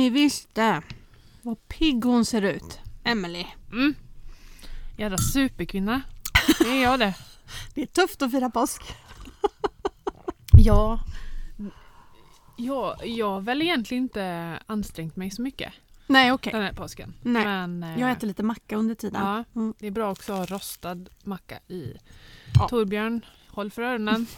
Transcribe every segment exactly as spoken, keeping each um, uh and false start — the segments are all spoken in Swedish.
ni visste vad pigg hon ser ut, Emily. Mm. Jävla superkvinna. Det är jag det. Det är tufft att fira påsk. Ja. Ja, jag har väl egentligen inte ansträngt mig så mycket Nej, okej. den här påsken. Nej. Men, eh, Jag äter lite macka under tiden. Ja, Mm. det är bra också att ha rostad macka i. Ja. Torbjörn, håll för öronen.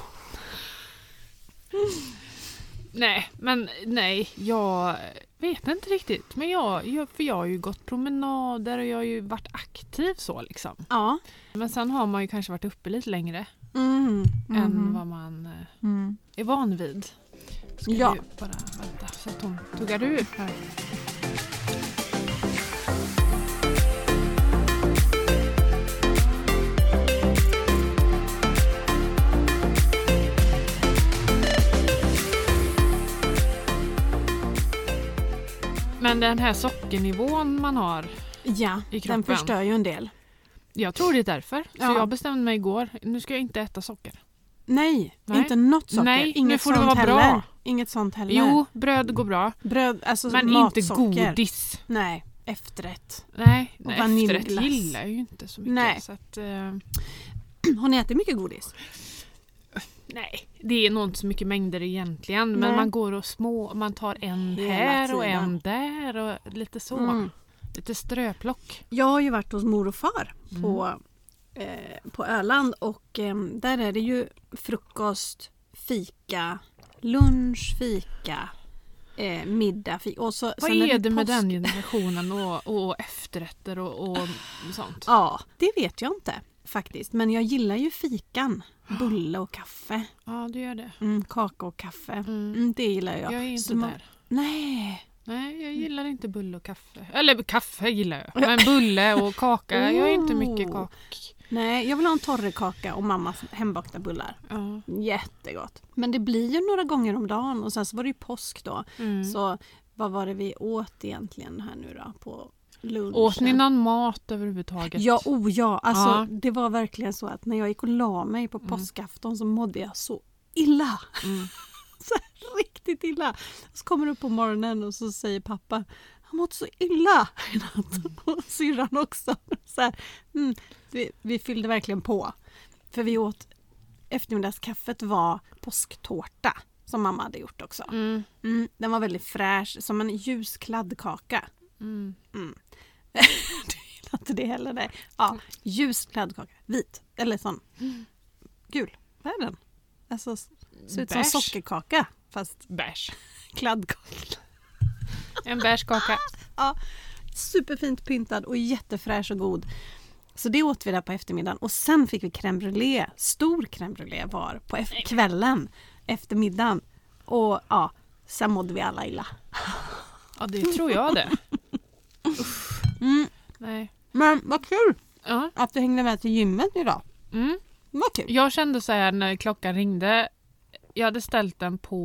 Nej, men nej, jag vet inte riktigt. Men jag, jag, för jag har ju gått promenader och jag har ju varit aktiv så liksom. Ja. Men sen har man ju kanske varit uppe lite längre Mm. Mm. än vad man eh, Mm. är van vid. Ska Ja. du bara vänta så att hon tuggar ur här. Men den här sockernivån man har, Ja, I den kroppen. förstör ju en del. jag tror det är därför. Så Ja. jag bestämde mig igår, nu ska jag inte äta socker. Nej, Nej. inte något socker. Nej, nu Inget får det sånt vara heller. bra. Inget sånt heller. Jo, bröd går bra. Bröd, alltså Men matsocker. inte godis. Nej, efterrätt. Nej, Och nej vaniljglass. efterrätt gillar jag ju inte så mycket. Nej. Så att, eh, Har ni ätit mycket godis? nej, det är nog inte så mycket mängder egentligen. Men Nej. man går och små, man tar en Hela här och tiden. en där och lite så. Mm. Lite ströplock. Jag har ju varit hos mor och far Mm. på, eh, på Öland och eh, där är det ju frukost, fika, lunch, fika, eh, middag, fika. Och så, Vad sen är det med påsk. den generationen och, och efterrätter och, och sånt? Ja, det vet jag inte faktiskt. Men jag gillar ju fikan. Bulle och kaffe. Ja, du gör det. Mm, kaka och kaffe. Mm. Mm, det gillar jag. Jag är inte Så man- där. Nej. Nej, jag gillar inte bulle och kaffe. Eller kaffe gillar jag. Men bulle och kaka, jag är inte mycket Oh. kak. Nej, jag vill ha en torrekaka och mammas hembakta bullar. Ja. Jättegott. Men det blir ju några gånger om dagen och sen så var det ju påsk då. Mm. Så vad var det vi åt egentligen här nu då på lunchen? Åt ni någon mat överhuvudtaget? Ja, oh ja. Alltså Ja. det var verkligen så att när jag gick och la mig på Mm. påskafton så mådde jag så illa. Mm. Så här, riktigt illa. Så kommer du upp på morgonen och så säger pappa, han mått så illa i natt. Och syrran också. Så här, mm, vi, vi fyllde verkligen på. För vi åt, eftermiddagskaffet var påsktårta som mamma hade gjort också. Mm. Mm, den var väldigt fräsch, som en ljus kladdkaka. Mm. Mm. Du gillar inte det heller, nej. Ja, ljus kladdkaka, vit, eller sån gul. Vad är den? Alltså, ser ut som Beige. sockerkaka, fast Bärs. kladdkaka. En bärskaka. Ja, superfint pyntad och jättefräsch och god. Så det åt vi där på eftermiddagen. Och sen fick vi crème brûlée. Stor crème brûlée var på efter- kvällen, eftermiddagen. Och ja, sen mådde vi alla illa. Ja, det tror jag det. Uff. Mm. Nej. Men vad kul Ja. att du hängde med till gymmet idag. Mm. Vad kul. Jag kände så här när klockan ringde. Jag hade ställt den på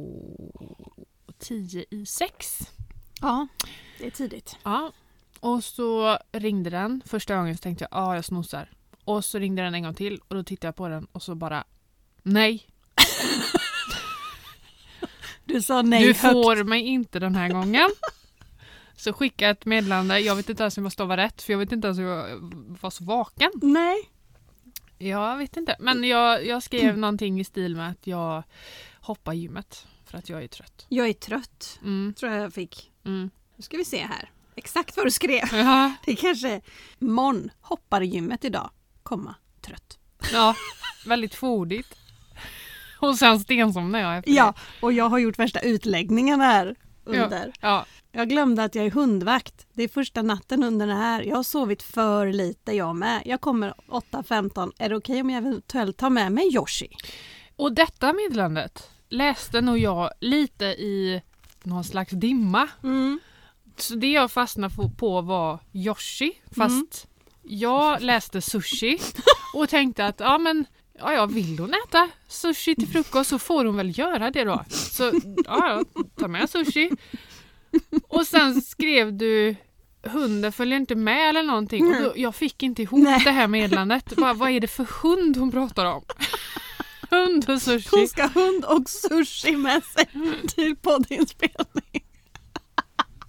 tio i sex. Ja, det är tidigt. Ja. Och så ringde den. Första gången så tänkte jag, ja jag snosar. Och så ringde den en gång till och då tittade jag på den och så bara, nej. Du sa nej du högt. får mig inte den här gången. Så skickade jag ett meddelande. Jag vet inte ens om jag stavar rätt. För jag vet inte ens om jag var så vaken. Nej. Jag vet inte. Men jag, jag skrev mm. någonting i stil med att jag hoppar gymmet. För att jag är trött. Jag är trött. Mm. Tror jag jag fick. Mm. Nu ska vi se här. Exakt vad du skrev. Ja. Det är kanske Mon hoppar i gymmet idag. Komma, trött. Ja, väldigt fodigt. Och sen stensomnar jag efter Ja, det. och jag har gjort värsta utläggningen här under. Ja. Ja. Jag glömde att jag är hundvakt. Det är första natten under det här. Jag har sovit för lite jag med. Jag kommer åtta femton. Är det okej okay om jag eventuellt tar med mig Yoshi? Och detta meddelandet läste nog jag lite i någon slags dimma. Mm. Så det jag fastnade på var Yoshi. Fast mm. jag läste sushi. Och tänkte att ja men ja, ja, vill hon äta sushi till frukost så får hon väl göra det då. Så ja, ta med sushi. Och sen skrev du hunden följer inte med eller någonting. Och då, jag fick inte ihop Nej. det här meddelandet. Bara, vad är det för hund hon pratar om? Hund och sushi. Hon ska hund och sushi med sig till poddinspelning.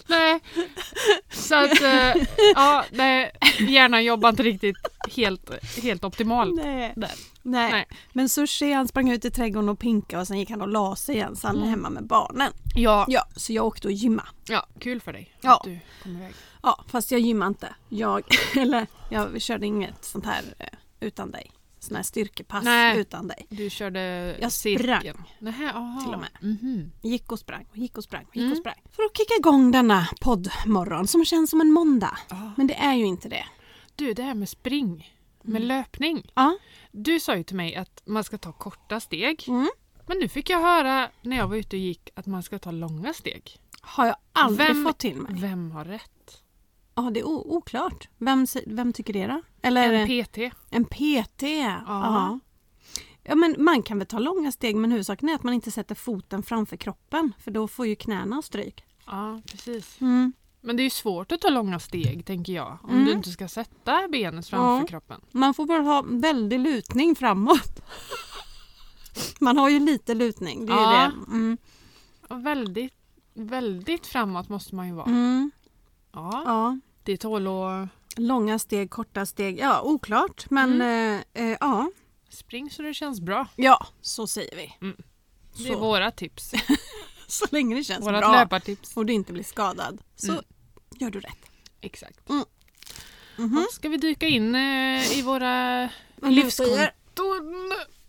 Nej. Så att, eh, ja, nej, hjärnan jobbar inte riktigt helt, helt optimalt. Nej. Där. Nej. Nej. Men Sushi, han sprang ut i trädgården och pinka och sen gick han och la sig igen, så han är Mm. hemma med barnen. Ja. Ja, så jag åkte och gymma. Ja, kul för dig. Ja. Att du kom iväg. Ja, fast jag gymmar inte. Jag, eller, jag körde inget sånt här eh, utan dig. Sån här styrkepass Nej. utan dig. Du körde Jag cirkeln. sprang. Nähä, aha. Till och med. Mhm. Gick och sprang och gick och sprang och gick Mm. och sprang. För att kicka igång denna poddmorgon som känns som en måndag. Ah. Men det är ju inte det. Du, det här med spring, med Mm. löpning. Ja. Du sa ju till mig att man ska ta korta steg. Mm. Men nu fick jag höra när jag var ute och gick att man ska ta långa steg. Har jag aldrig Vem- fått till mig. Vem har rätt? Ja, det är o- oklart. Vem, se- vem tycker det då? Eller En P T. en P T. Ja. Ja, men man kan väl ta långa steg, men huvudsaken är att man inte sätter foten framför kroppen. För då får ju knäna stryk. Ja, precis. Mm. Men det är ju svårt att ta långa steg, tänker jag. Om Mm. du inte ska sätta benet framför Ja. kroppen. Man får väl ha väldig lutning framåt. Man har ju lite lutning, det är Ja. ju det. Mm. Och väldigt, väldigt framåt måste man ju vara. Mm. Ja, Ja. det tål att Långa steg, korta steg. Ja, oklart. Men Mm. eh, eh, ja. spring så det känns bra. Ja, så säger vi. Mm. Det är Så. våra tips. Så länge det känns Vårat bra löpartips. och du inte blir skadad så Mm. gör du rätt. Exakt. Mhm. Ja, ska vi dyka in eh, i våra Men du säger- livskonton?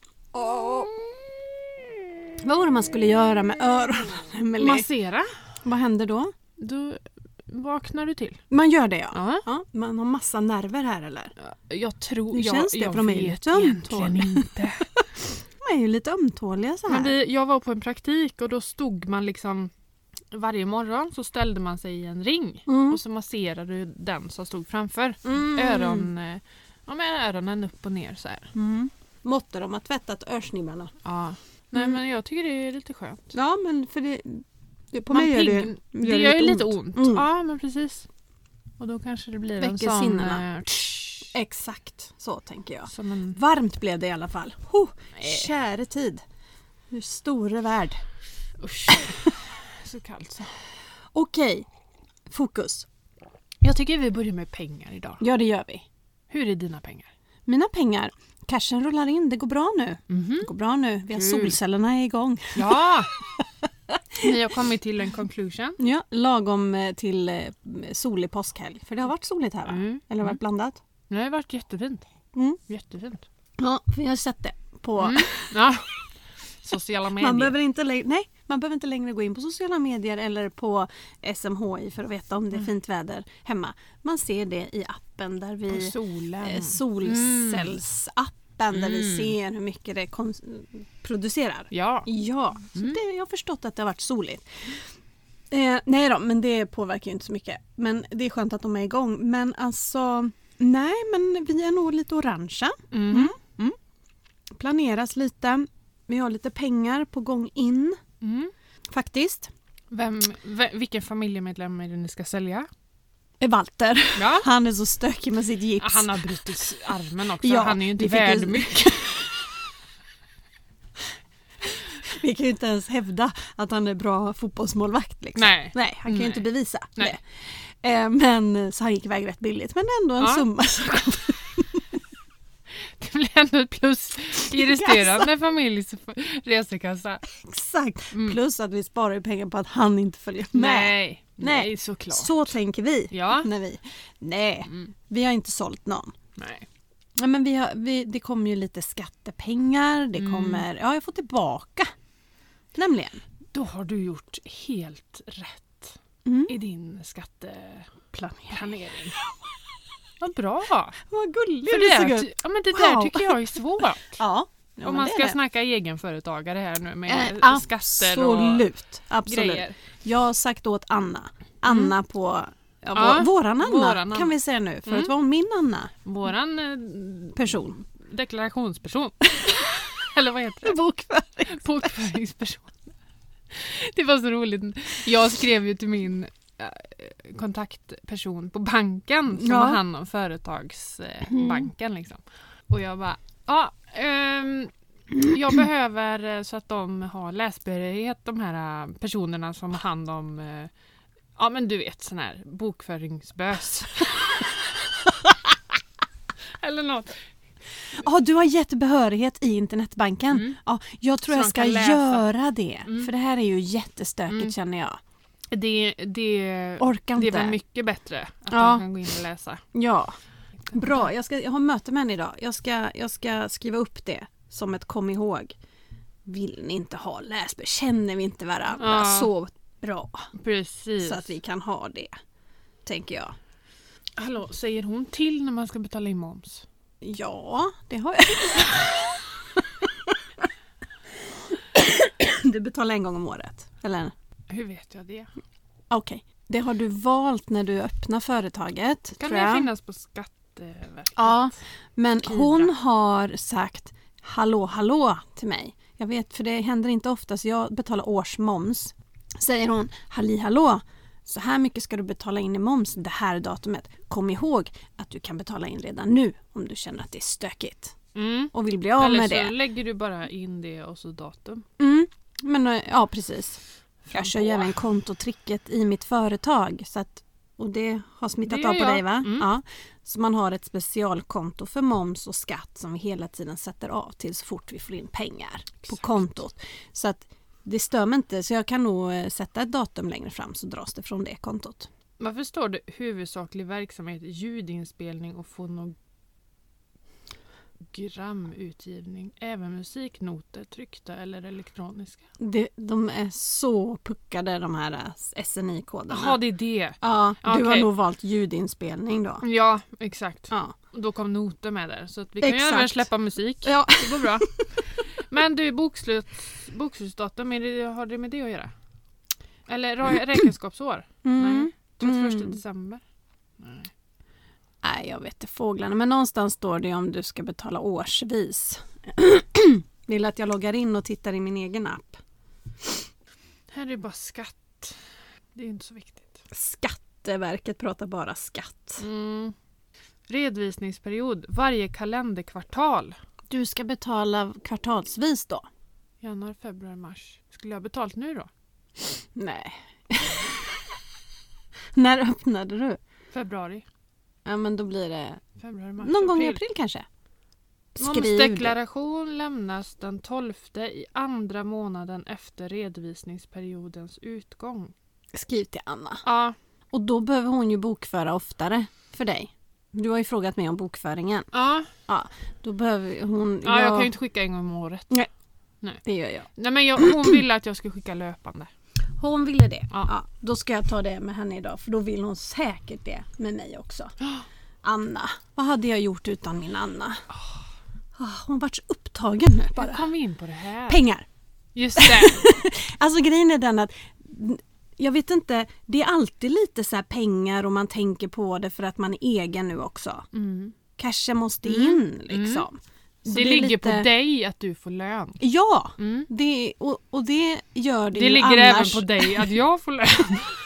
Vad var det man skulle göra med öronen, Emelie? Massera. Vad händer då? Då vaknar du till. Man gör det, ja. Ja. Ja, man har massa nerver här, eller? Jag tror... Hur jag, känns det? jag För de är ju vet lite egentligen ömtåliga. inte. De är ju lite ömtåliga så här. Men vi, jag var på en praktik och då stod man liksom... Varje morgon så ställde man sig i en ring. Mm. Och så masserade du den som stod framför. Mm. Öron, eh, ja, med öronen upp och ner så här. Mm. Måtte de ha tvättat örsnibbarna. Ja. Nej, Mm. men jag tycker det är lite skönt. Ja, men för det... det på Man mig gör det, pigg- gör det gör ju lite ont. Mm. Ja, men precis. Och då kanske det blir en Väcker sån... sinnena. eh, Exakt, så tänker jag. Som en... Varmt blev det i alla fall. Ho, Nej. käre tid. Hur store värld. Usch. Så kallt så. Okej, fokus. Jag tycker vi börjar med pengar idag. Ja, det gör vi. Hur är dina pengar? Mina pengar, cashen rullar in. Det går bra nu. Mhm. Det går bra nu. Vi har Kul. solcellerna är igång. Ja! Ni har kommit till en conclusion. Ja, lagom eh, till eh, solig påskhelg. För det har varit soligt här, va? Mm. Eller har varit blandat? Det har varit jättefint. Mm. Jättefint. Ja, för jag har sett det på... Mm. Ja. Sociala medier. Man behöver, inte längre, nej, man behöver inte längre gå in på sociala medier eller på S M H I för att veta om det är fint väder hemma. Man ser det i appen där vi... På solen. eh, solcellsappen där vi Mm. ser hur mycket det kons- producerar. Ja. Ja, så Mm. det, jag har förstått att det har varit soligt. Eh, nej då, men det påverkar ju inte så mycket. Men det är skönt att de är igång. Men alltså, nej men vi är nog lite orangea. Mm. Planeras lite. Vi har lite pengar på gång in Mm. faktiskt. Vem, ve, vilken familjemedlem är det ni ska sälja? Eh, Walter, Ja. han är så stökig med sitt gips. Han har brutit armen också. Ja, Han är ju inte vi fick värd ju- mycket. Vi kan ju inte ens hävda att han är bra fotbollsmålvakt. Liksom. Nej. Nej, han kan ju Nej. inte bevisa Nej. det. Eh, men så han gick iväg rätt billigt. Men ändå en Ja. summa. Som Det blir ändå ett plus i resterande familjs resekassa. Exakt. Mm. Plus att vi sparar ju pengar på att han inte följer med. Nej, nej, Nej. såklart. Så tänker vi. Ja. När vi. Nej, Mm. vi har inte sålt någon. Nej. Ja, men vi har, vi, det kommer ju lite skattepengar. Det Mm. kommer, ja, jag får tillbaka. Nämligen. Då har du gjort helt rätt Mm. i din skatteplanering. Planering. Vad bra! Vad gullig För du det, såg där, ut. ja, men det där Wow. tycker jag är svårt. Ja. ja Om men man det ska är det. snacka egenföretagare här nu med Eh, skatter och absolut, absolut. grejer. Jag har sagt åt Anna. Anna på... Ja, vår, Ja, våran Anna våran Anna. kan vi säga nu. Förut Mm. var hon min Anna. Våran eh, Person. deklarationsperson. Eller vad heter det? Bokföring. Bokföringsperson. Det var så roligt. Jag skrev ju till min eh, kontaktperson på banken som Ja. har hand om företagsbanken. Eh, liksom. Och jag bara, ja, ehm, jag behöver eh, så att de har läsbehörighet, de här eh, personerna som har hand om eh, Ja, men du vet, sån här bokföringsbös. Eller något. Ja, du har gett behörighet i internetbanken. Mm. Ja, jag tror Så jag de ska kan läsa. göra det. Mm. För det här är ju jättestökigt Mm. känner jag. Det, det, Orkar det är inte. väl mycket bättre att Ja. de kan gå in och läsa. Ja, bra. Jag, ska, jag har möte med henne idag. Jag ska, jag ska skriva upp det som ett kom ihåg. Vill ni inte ha läsböcker? Känner vi inte varandra Ja. så bra? Precis. Så att vi kan ha det, tänker jag. Hallå, säger hon till när man ska betala in moms? Ja, det har jag. Du betalar en gång om året, eller? Hur vet jag det? Okej, det har du valt när du öppnar företaget. Kan tror det jag. finnas på Skatteverket? Ja, men Kira. hon har sagt hallå, hallå till mig. Jag vet, för det händer inte ofta, så jag betalar årsmoms. Säger hon, halli hallå, så här mycket ska du betala in i moms det här datumet. Kom ihåg att du kan betala in redan nu om du känner att det är stökigt. Mm. Och vill bli av Eller med så det. lägger du bara in det och så datum. Mm, men eh, ja, precis. Fram Jag kör på. ju även kontotricket i mitt företag. Så att, och det har smittat Det av på gör dig, jag. va? Mm. Ja. Så man har ett specialkonto för moms och skatt som vi hela tiden sätter av till så fort vi får in pengar på Exakt. kontot. Så att det stör mig inte. Så jag kan nog eh, sätta ett datum längre fram så dras det från det kontot. Varför står det huvudsaklig verksamhet, ljudinspelning och fonogramutgivning? Även musiknoter, tryckta eller elektroniska? Det, de är så puckade, de här eh, S N I-koderna. Jaha, det är det. Ja, du har Okej. nog valt ljudinspelning då. Ja, exakt. Ja. Och då kom noter med där. Så att vi kan ju Exakt. även släppa musik. Ja. Det går bra. Men du, bokslut, bokslutsdatum, är det, har det med det att göra? Eller ra- räkenskapsår? Mm. Nej. trettioförsta Mm. december? Nej. Nej, jag vet inte fåglarna. Men någonstans står det om du ska betala årsvis. Vill att jag loggar in och tittar i min egen app. Här är det bara skatt. Det är inte så viktigt. Skatteverket pratar bara skatt. Mm. Redovisningsperiod. Varje kalenderkvartal. Du ska betala kvartalsvis då? Januari, februari, mars. Skulle jag ha betalt nu då? Nej. När öppnade du? Februari. Ja, men då blir det Februari, mars, någon gång i april. april kanske. Skriv det. Momsdeklaration lämnas den tolfte i andra månaden efter redovisningsperiodens utgång. Skriv till Anna. Ja, Och då behöver hon ju bokföra oftare för dig. Du har ju frågat mig om bokföringen. ja. Då behöver hon... ja jag kan ju inte skicka en gång om året. Det gör jag. Nej, men jag, hon ville att jag skulle skicka löpande. Hon ville det. Ja. Ja, då ska jag ta det med henne idag. För då vill hon säkert det med mig också. Anna. Vad hade jag gjort utan min Anna? Oh, hon var så upptagen nu Hur bara. kom vi in på det här? Pengar. Just det. Alltså grejen är den att jag vet inte, det är alltid lite så här pengar och man tänker på det för att man är egen nu också. Mm. Cashen måste Mm. in liksom. Så Det, är ligger lite- på dig att du får lön. Ja, Mm. det, och, och det gör det, Det ju ligger annars. även på dig att jag får lön.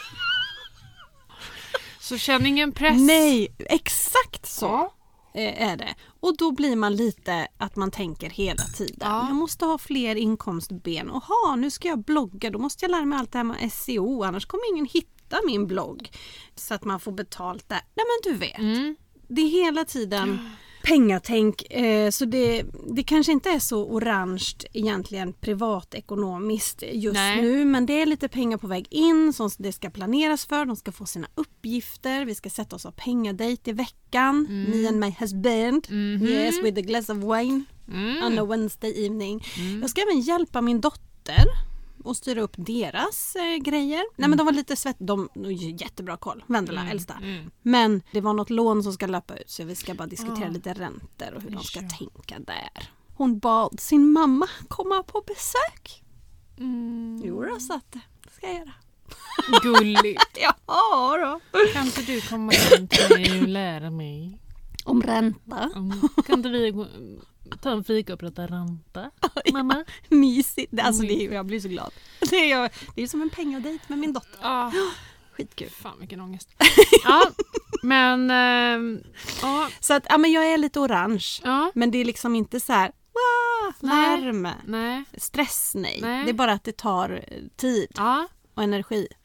Så känn ingen press. Nej, exakt så. Ja. eh, är det. Och då blir man lite att man tänker hela tiden. Ja. Jag måste ha fler inkomstben. Oha, nu ska jag blogga. Då måste jag lära mig allt det här med S E O. Annars kommer ingen hitta min blogg. Så att man får betalt där. Nej men du vet. Mm. Det är hela tiden pengatänk. Eh, så det, det kanske inte är så orange egentligen privatekonomiskt just Nej. nu. Men det är lite pengar på väg in som det ska planeras för. De ska få sina uppgifter. Vi ska sätta oss av pengadejt i veckan. Mm. Me and my husband. Mhm. Yes, with a glass of wine Mm. on a Wednesday evening. Mm. Jag ska även hjälpa min dotter och styra upp deras eh, grejer. Nej men de var lite svett. De de har ju jättebra koll. Vendela, Mm. äldsta. Mm. Men det var något lån som ska löpa ut så vi ska bara diskutera Ah. lite räntor och hur de ska Ja. tänka där. Hon bad sin mamma komma på besök. Mm. Jo då, så att det ska jag göra. Gulligt. Ja då. Kan inte du komma in till mig och lära mig? Om ränta. Mm. Kan inte vi gå, ta en fika och prata ränta? Mamma? Mysigt. Alltså det är, jag blir så glad. Det är, jag, det är som en pengadejt med min dotter. Ja. Skitkul. Fan vilken ångest. Ja, men... ehm, ja. Så att ja, men jag är lite orange. Ja. Men det är liksom inte så här wow, Nej. värme, Nej. stress nej. Nej. Det är bara att det tar eh, tid Ja. och energi. Jag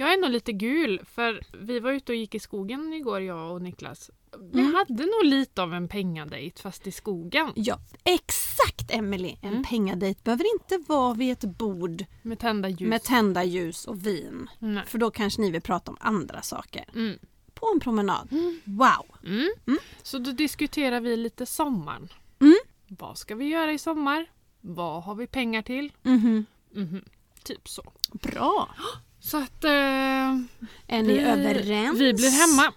Jag är nog lite gul för vi var ute och gick i skogen igår, jag och Niklas. Vi Mm. hade nog lite av en pengadejt fast i skogen. Ja, exakt Emily. En Mm. pengadejt behöver inte vara vid ett bord Med tända ljus. med tända ljus och vin. Nej. För då kanske ni vill prata om andra saker. Mm. På en promenad. Wow. Mm. Mm. Så då diskuterar vi lite sommaren. Mm. Vad ska vi göra i sommar? Vad har vi pengar till? Mhm. Mhm. Typ så. Bra. Så att... Eh, Är ni vi, överens? Vi blir hemma.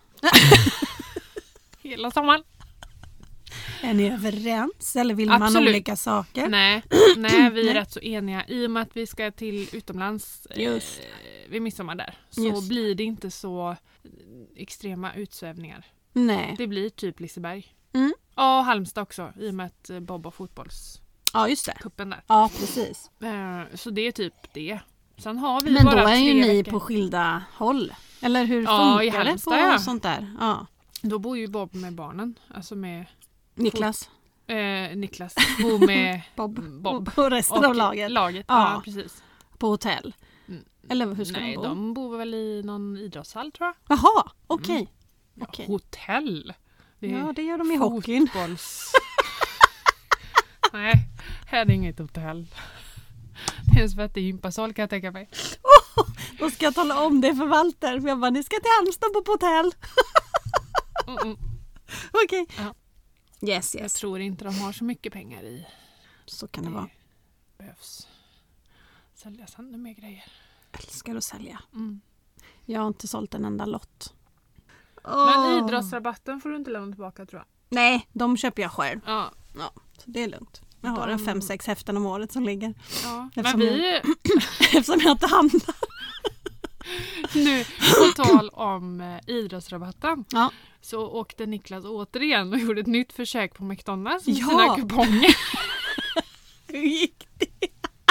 Hela sommaren. Är ni överens? Eller vill man Absolut. olika saker? Nej, nej, vi är Nej. rätt så eniga. I och med att vi ska till utomlands eh, Just. vid midsommar där. Så Just. blir det inte så extrema utsvävningar. Nej. Det blir typ Liseberg. Mm. Ja, och Halmstad också. I och med att eh, Bob och fotbollskuppen Ja, just det. där. Ja, precis. Eh, så det är typ det. Sen har vi Men bara då är ju tre ni veckor. på skilda håll. Eller hur Ja, i funkar det Halmstad, på ja. sånt där? Ja. Då bor ju Bob med barnen. Alltså med Niklas, eh, Niklas. Bor med Bob, Bob. och resten av laget. laget. Ja. Ja, precis. På hotell. Mm. Eller hur ska Nej, de bo? de bor väl i någon idrottshall tror jag. Jaha, okej. Mm. Ja, Okej. hotell. Det är Ja, det gör de i hockeyn. fotbolls... Nej, här är det inget hotell. Det är en svettig gympasal kan jag tänka mig. Då ska jag tala om det för Walter. För jag bara, ni ska till Halmstad på hotell. Mm -mm. Okej. Ja. Yes, Jag yes. tror inte de har så mycket pengar i. Så kan det vara. Behövs säljas ännu mer grejer. Älskar att sälja. Mm. Jag har inte sålt en enda lott. Men Åh. idrottsrabatten får du inte lämna tillbaka tror jag. Nej, de köper jag själv. Ja, Ja, så det är lugnt. Jag har De- en fem, sex häften om året som ligger. ja. Eftersom Men vi, Eftersom jag inte handlar. nu på tal om eh, idrottsrabatten. Ja. Så åkte Niklas återigen och gjorde ett nytt försök på McDonalds med Ja. sina kuponger. Hur gick det?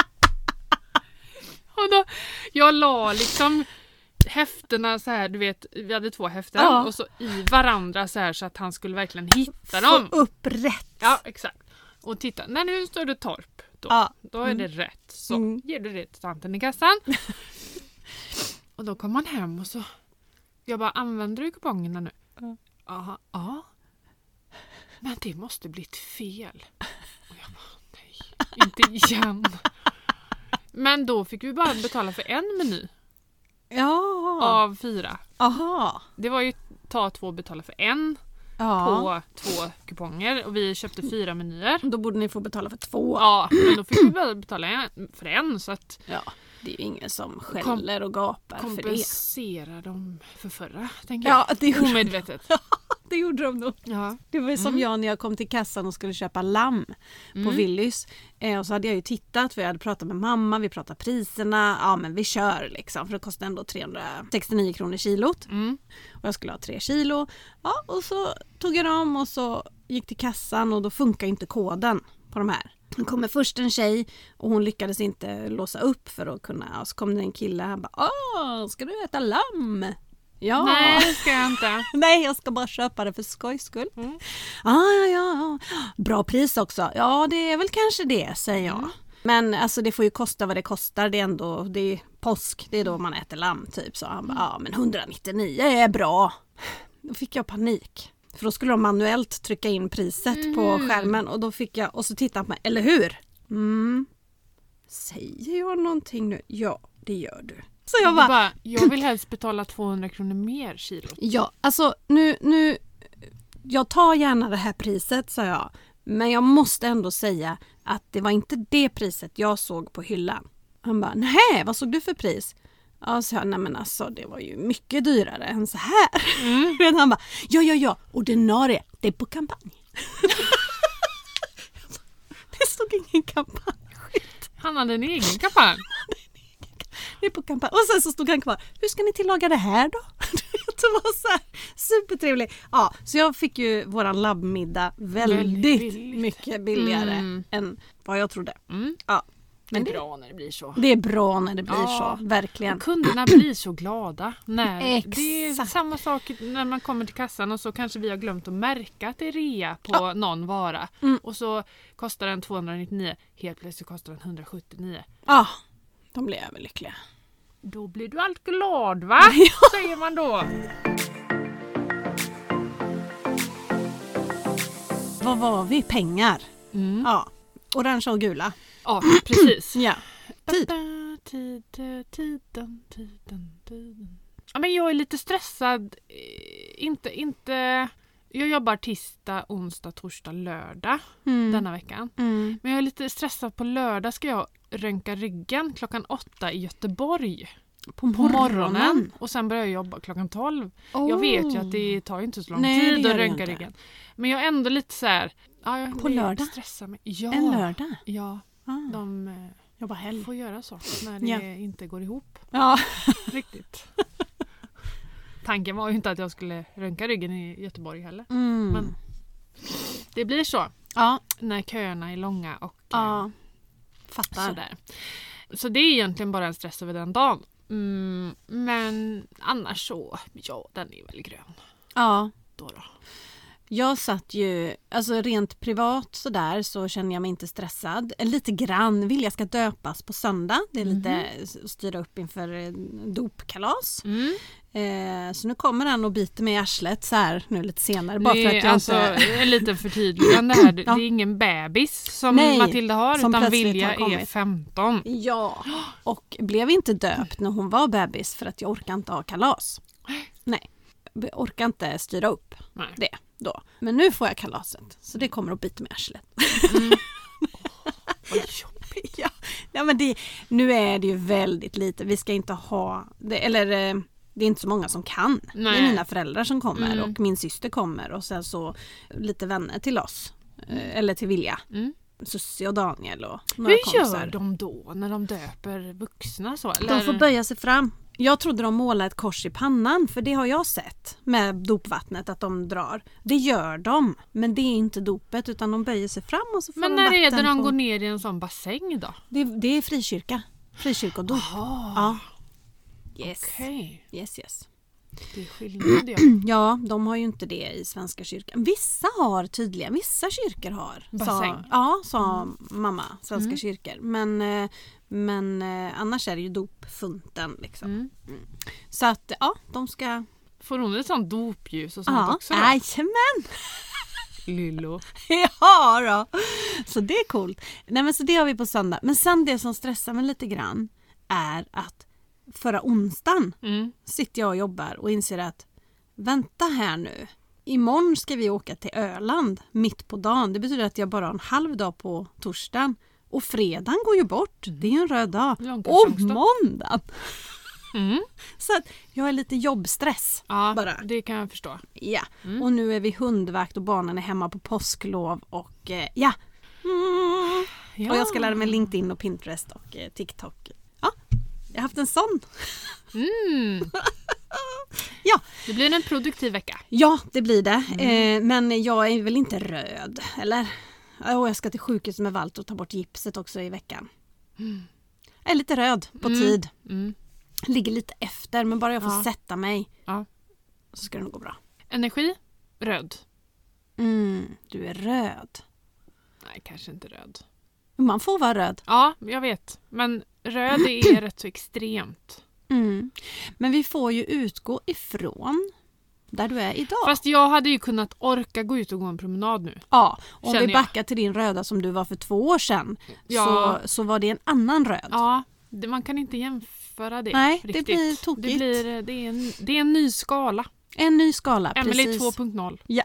Och då, jag la liksom häftena så här, du vet, vi hade två häften Ja. och så i varandra så här så att han skulle verkligen hitta dem. Få upp rätt. Ja, exakt. Och titta, när nu står det Torp, då, Ja. då är det rätt. Så Mm. ger du det till tanten i kassan. Och då kom han hem och så, jag bara, använder du kupongerna nu? Ja. Aha, ja. Men det måste blivit fel. Och jag bara, nej, inte igen. Men då fick vi bara betala för en meny Ja. av fyra. Aha. Det var ju ta två och betala för en Ja. på två kuponger. Och vi köpte fyra menyer. Då borde ni få betala för två. Ja, men då fick vi bara betala en, för en. Så att Ja. Det är ju ingen som skäller och gapar för det. kompensera dem för förra, tänker jag. Ja, det gjorde, Omedvetet. det gjorde de nog. Ja. Det var som Mm. jag när jag kom till kassan och skulle köpa lamm på Mm. Willys. Eh, och så hade jag ju tittat, för jag hade pratat med mamma, vi pratade priserna. Ja, men vi kör liksom, för det kostar ändå trehundrasextionio kronor kilot. Mm. Och jag skulle ha tre kilo. Ja, och så tog jag dem och så gick till kassan och då funkar inte koden på de här. Det kommer först en tjej och hon lyckades inte låsa upp för att kunna. Och så kom det en kille, han bara, åh, ska du äta lamm? Ja. Nej, det ska jag inte. Nej, jag ska bara köpa det för skojs skull. Mm. Ah, ja, ja, bra pris också. Ja, det är väl kanske det, säger jag. Mm. Men alltså det får ju kosta vad det kostar. Det är ändå, det är påsk, det är då man äter lamm typ. Så han bara, ja men etthundranittionio är bra. Då fick jag panik. För då skulle de manuellt trycka in priset Mm. på skärmen. Och då fick jag, och så tittade han på mig, eller hur? Mm. Säger jag någonting nu? Ja, det gör du. Så jag Jag, bara, bara, jag vill helst betala tvåhundra kronor mer kilo. ja, alltså nu, nu, jag tar gärna det här priset, sa jag. Men jag måste ändå säga att det var inte det priset jag såg på hyllan. Han bara, nej, vad såg du för pris? Ja, så jag, nej men alltså det var ju mycket dyrare än så här. Mm. Han bara, ja, ja, ja, ordinarie, det är på kampanj. Det stod ingen kampanj. Han hade en egen kampanj. Det är på kampanj. Och sen så stod han kvar. Hur ska ni tillaga det här då? Det var så här supertrevligt. Ja, så jag fick ju våran labbmiddag väldigt, Väldigt billigt. mycket billigare Mm. än vad jag trodde. Mm. Ja, Men men det är det, bra när det blir så. det är bra när det blir Ja. så. Verkligen. Och kunderna blir så glada. När det är Exakt. samma sak när man kommer till kassan och så kanske vi har glömt att märka att det är rea på någon vara. Mm. Och så kostar den tvåhundranittionio. Helt plötsligt kostar den etthundrasjuttionio. Ja, de blir överlyckliga. Då blir du allt glad, va? Säger man då. Vad var vi? Pengar. Mm. Ja. Orange och gula. Ja, precis. Ja. Tid. Tid, tiden, tiden, tiden. Ja, men jag är lite stressad. Inte, inte... Jag jobbar tisdag, onsdag, torsdag, lördag Mm. denna veckan. Mm. Men jag är lite stressad. På lördag ska jag röntga ryggen klockan åtta i Göteborg. På På morgonen. morgonen. Och sen börjar jag jobba klockan tolv. Oh. Jag vet ju att det tar ju inte så lång Nej, det tid gör att det röntga inte. ryggen. Men jag är ändå lite så här... Ja, jag På lördag? stressar mig. Ja. En lördag. Ja, Ah. de eh, Jobba helg. får göra så när det Ja. inte går ihop Ja. riktigt. Tanken var ju inte att jag skulle röntga ryggen i Göteborg heller. Mm. Men det blir så Ja. när köerna är långa och Ja. eh, Fattar. sådär. Så det är egentligen bara en stress över den dagen. Mm, men annars så, ja, den är väl grön. Ja. Då då. Jag satt ju, alltså rent privat så där så känner jag mig inte stressad. Lite grann, vill jag ska döpas på söndag. Det är lite att styra upp inför eh, dopkalas. Mm. Eh, så nu kommer han och biter mig i arslet så här nu lite senare. Bara Det för är att jag alltså inte... en liten förtydligande här. Det Ja. är ingen bebis som Nej, Matilda har, som utan plötsligt Vilja har är kommit. femton. Ja, och blev inte döpt när hon var bebis för att jag orkar inte ha kalas. Nej, jag orkar inte styra upp Nej. det då. Men nu får jag kalaset, så det kommer att bita mig i arslet. Mm. Vad jobbigt. Ja, ja, men det, nu är det ju väldigt lite. Vi ska inte ha, det, eller eh, det är inte så många som kan. Nej. Det är mina föräldrar som kommer Mm. och min syster kommer och sen så lite vänner till oss. Eh, eller till Vilja. Mm. Susie och Daniel och några Hur kompisar. gör de då när de döper vuxna så? Eller? De får böja sig fram. Jag trodde de målade ett kors i pannan, för det har jag sett med dopvattnet att de drar. Det gör de, men det är inte dopet utan de böjer sig fram och så får Men de när är vatten det de på... går ner i en sån bassäng då? Det, det är frikyrka. Frikyrkodop. Ja. Yes. Okej, Yes, yes. det är skillnad ja. Ja, de har ju inte det i Svenska kyrkan. Vissa har tydligen, vissa kyrkor har. Bassäng. Sa, ja, sa mamma, Svenska Mm. kyrkor. Men, eh, men eh, annars är det ju dopfunten liksom. Mm. Så att, ja, de ska... Får hon ett sånt dopljus och sånt Ja, också då? jajamän! Lillo. Ja då. Så det är coolt. Nej, men så det har vi på söndag. Men sen det som stressar mig lite grann är att förra onsdagen Mm. sitter jag och jobbar och inser att vänta här nu. Imorgon ska vi åka till Öland mitt på dagen. Det betyder att jag bara har en halv dag på torsdagen. Och fredagen går ju bort. Det är ju en röd dag. Långt Och chans då. måndagen. Mm. Så att jag är lite jobbstress. Ja, Bara. det kan jag förstå. Ja, Mm. och nu är vi hundvakt och barnen är hemma på påsklov och eh, ja. Mm. Ja. Och jag ska lära mig LinkedIn och Pinterest och eh, TikTok. Ja, jag har haft en sån. Mm. Ja. Det blir en produktiv vecka. Ja, det blir det. Eh, men jag är väl inte röd, eller? Och jag ska till sjukhuset med Walter och ta bort gipset också i veckan. Mm. Jag är lite röd på Mm. tid. Mm. Ligger lite efter, men bara jag får Ja. sätta mig Ja. så ska det nog gå bra. Energi, röd. Mm, du är röd. Nej, kanske inte röd. Man får vara röd. Ja, jag vet. Men röd är rätt så extremt. Mm. Men vi får ju utgå ifrån där du är idag. Fast jag hade ju kunnat orka gå ut och gå en promenad nu. Ja, om känner vi jag. backar till din röda som du var för två år sedan Ja. så, så var det en annan röd. Ja, det, man kan inte jämföra det Nej, det riktigt. blir tokigt. Det, blir, det, är en, det är en ny skala. En ny skala, Emily precis. två punkt noll. Ja.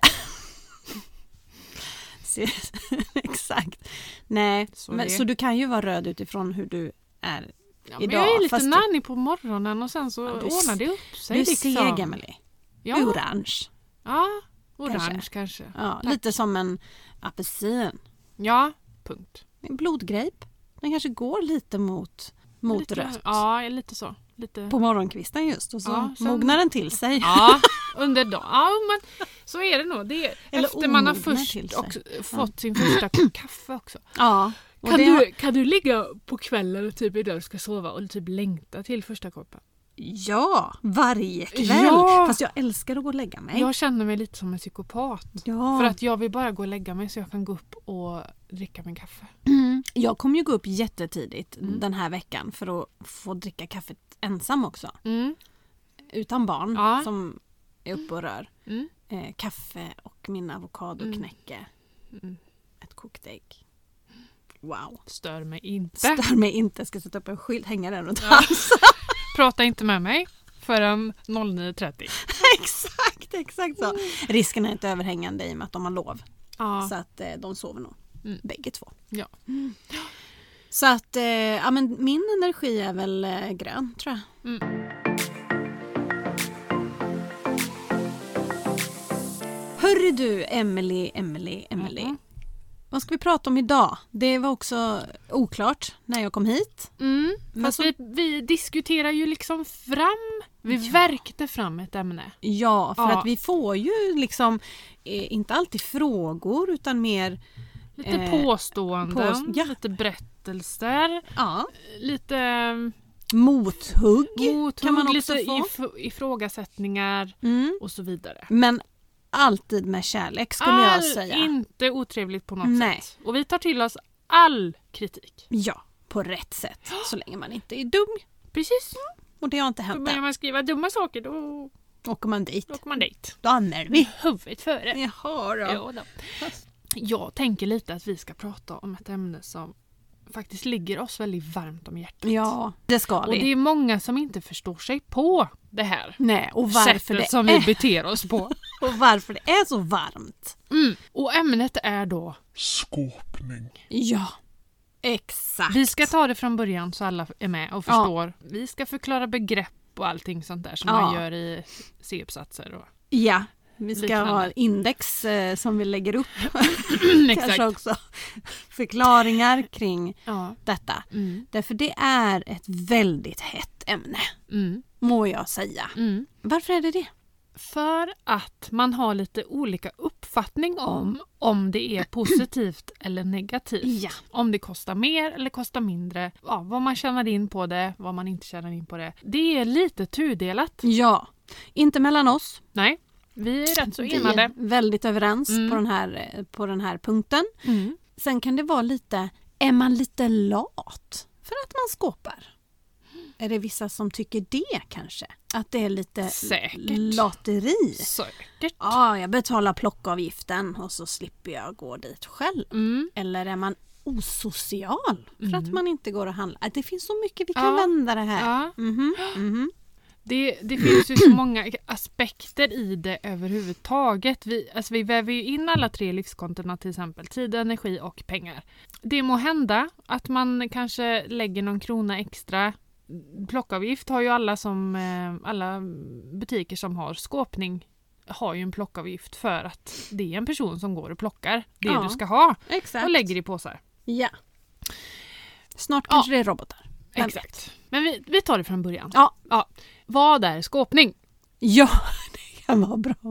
Exakt. Nej, Så så, men, det- så du kan ju vara röd utifrån hur du är. Ja, men Idag, jag är lite fast du- nanny på morgonen och sen så Ja, du är ordnar det upp sig. Du är liksom. seg, Emily. Ja, Orange. ja, orange Kanske. kanske. Ja, Tack. lite som en apelsin. Ja, punkt. En blodgrape. Den kanske går lite mot, mot lite, rött. Ja, lite så. Lite. På morgonkvisten just. Och så Ja, sen- mognar den till sig. Ja, under dagen. Ja, men så är det nog. Det är Eller efter man har omognar först till sig. också, fått sin första kopp kaffe också. Ja. Och Kan, det du, kan du ligga på kvällen typ idag du ska sova och typ längta till första koppen? Ja, varje kväll. Ja. Fast jag älskar att gå och lägga mig. Jag känner mig lite som en psykopat. Ja. För att jag vill bara gå och lägga mig så jag kan gå upp och dricka min kaffe. Mm. Jag kommer ju gå upp jättetidigt Mm. den här veckan för att få dricka kaffet ensam också. Mm. Utan barn Ja. som är uppe och rör. Mm. Eh, kaffe och min avokadoknäcke. Mm. Ett kokt ägg. Wow. Stör mig inte. Stör mig inte. Ska sätta upp en skylt, hänga den runt Ja. halsen. Prata inte med mig förrän nio trettio. Exakt, exakt så. Risken är inte överhängande i och med att de har lov. Ja. Så att eh, de sover nog. Mm. Bägge två. Ja. Mm. Så att eh, ja, men min energi är väl eh, grön, tror jag. Mm. Hörru du, Emily, Emily, Emily. Mm. Vad ska vi prata om idag? Det var också oklart när jag kom hit. Mm. Men Fast så- vi, vi diskuterar ju liksom fram. Vi Ja. verkte fram ett ämne. Ja, för Ja. att vi får ju liksom eh, inte alltid frågor utan mer Lite Eh, påståenden, pås- ja. lite berättelser, ja, lite mm, mothugg. mothugg, kan man också lite få. if- ifrågasättningar Mm. och så vidare. Men alltid med kärlek skulle All, jag säga. inte otrevligt på något Nej. sätt. Och vi tar till oss all kritik. Ja, på rätt sätt. Så länge man inte är dum. Precis. Och det har inte Då hänt börjar än. man skriva dumma saker, då Åker man dit. åker man dit. Då anmäler vi. Huvudet före. Jaha då. Ja, då. Jag tänker lite att vi ska prata om ett ämne som faktiskt ligger oss väldigt varmt om hjärtat. Ja, det ska Och vi. det är många som inte förstår sig på det här Nej, och varför sättet det, som är, vi beter oss på. och varför det är så varmt. Mm. Och ämnet är då, Skåpning. Ja, exakt. vi ska ta det från början så alla är med och förstår. Vi ska förklara begrepp och allting sånt där som Ja. man gör i C-uppsatser. Och... Ja, vi ska Liknande. ha index eh, som vi lägger upp. Kanske Exakt. också förklaringar kring Ja. detta. Mm. Därför det är ett väldigt hett ämne, Mm. må jag säga. Mm. Varför är det det? För att man har lite olika uppfattning om om det är positivt eller negativt. Ja. Om det kostar mer eller kostar mindre. Ja, vad man tjänar in på det, vad man inte tjänar in på det. Det är lite tudelat. Ja, inte mellan oss. Nej, vi är rätt så Vi enade. är väldigt överens Mm. på, den här, eh, på den här punkten. Mm. Sen kan det vara lite, är man lite lat för att man skåpar? Är det vissa som tycker det kanske? Att det är lite Säkert. lateri? Säkert. Ja, jag betalar plockavgiften och så slipper jag gå dit själv. Mm. Eller är man osocial för att Mm. man inte går och handlar? Det finns så mycket vi kan Ja. vända det här. Ja. Mhm, mhm. Det, det finns ju så många aspekter i det överhuvudtaget. Vi, alltså vi väver ju in alla tre livskontona, till exempel tid, energi och pengar. Det må hända att man kanske lägger någon krona extra. Plockavgift har ju alla, som, eh, alla butiker som har skåpning har ju en plockavgift för att det är en person som går och plockar det Ja. du ska ha Exakt. och lägger i påsar. Ja. Snart Ja. kanske det är robotar. Vem vet? Exakt. Men vi, vi tar det från början. Ja. Ja. Vad är skåpning? Ja, det kan vara bra.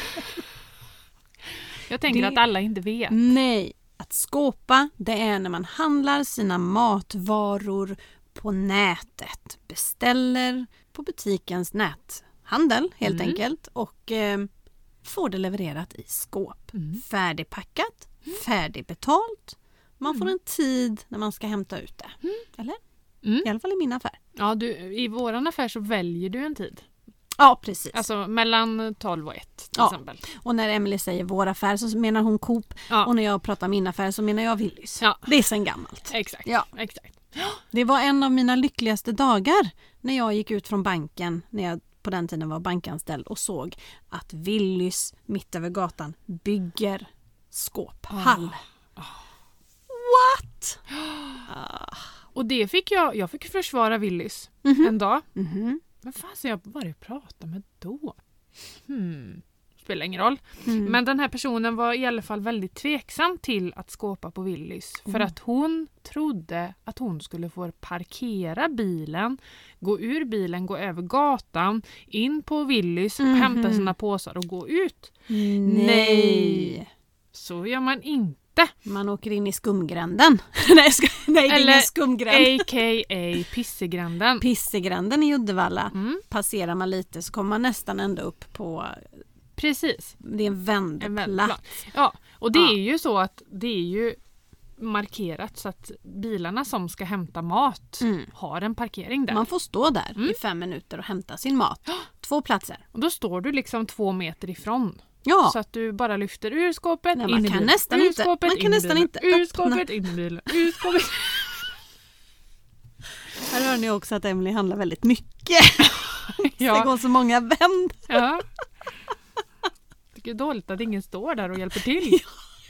Jag tänker Det- att alla inte vet. Nej, att skåpa det är när man handlar sina matvaror på nätet. Beställer på butikens näthandel helt Mm. enkelt och eh, får det levererat i skåp. Mm. Färdigpackat, färdigbetalt. Man får Mm. en tid när man ska hämta ut det. Eller? Mm. I alla fall i min affär. Ja, du, i våran affär så väljer du en tid. Ja, precis. Alltså mellan tolv och ett till Ja. exempel. Och när Emily säger vår affär så menar hon Coop. Ja, Och när jag pratar min affär så menar jag Willys. Ja. Det är sen gammalt. exakt. Ja. exakt. Det var en av mina lyckligaste dagar när jag gick ut från banken, när jag på den tiden var bankanställd och såg att Willys mitt över gatan bygger skåphall. What? Och det fick jag, jag fick försvara Willys Mhm. en dag. Mhm. Men fan så jag bara pratade med då? Hmm. Spelar ingen roll. Mm. Men den här personen var i alla fall väldigt tveksam till att skåpa på Willys. För Mm. att hon trodde att hon skulle få parkera bilen, gå ur bilen, gå över gatan, in på Willys, Mhm. hämta sina påsar och gå ut. Nej. Så gör man inte. Man åker in i skumgränden. nej, jag ska, nej, det är Eller ingen skumgränd. A K A Pissegränden. Pissegränden i Uddevalla. Mm, Passerar man lite så kommer man nästan ända upp på, precis. det är en En vändplats. vändplats. Ja, och det Ja. är ju så att det är ju markerat så att bilarna som ska hämta mat Mm. har en parkering där. Man får stå där Mm. i fem minuter och hämta sin mat. Två platser. Och då står du liksom två meter ifrån. Ja, Så att du bara lyfter ur skåpet, Nej, in man i kan bilen. nästan ur inte- skåpet, man kan in i nästan bilen. inte Ur öppna. skåpet, in i bilen. Ur skåpet. här hör ni också att Emily handlar väldigt mycket. Det Ja. går så många vänd. Ja. Tycker det är dåligt att ingen står där och hjälper till.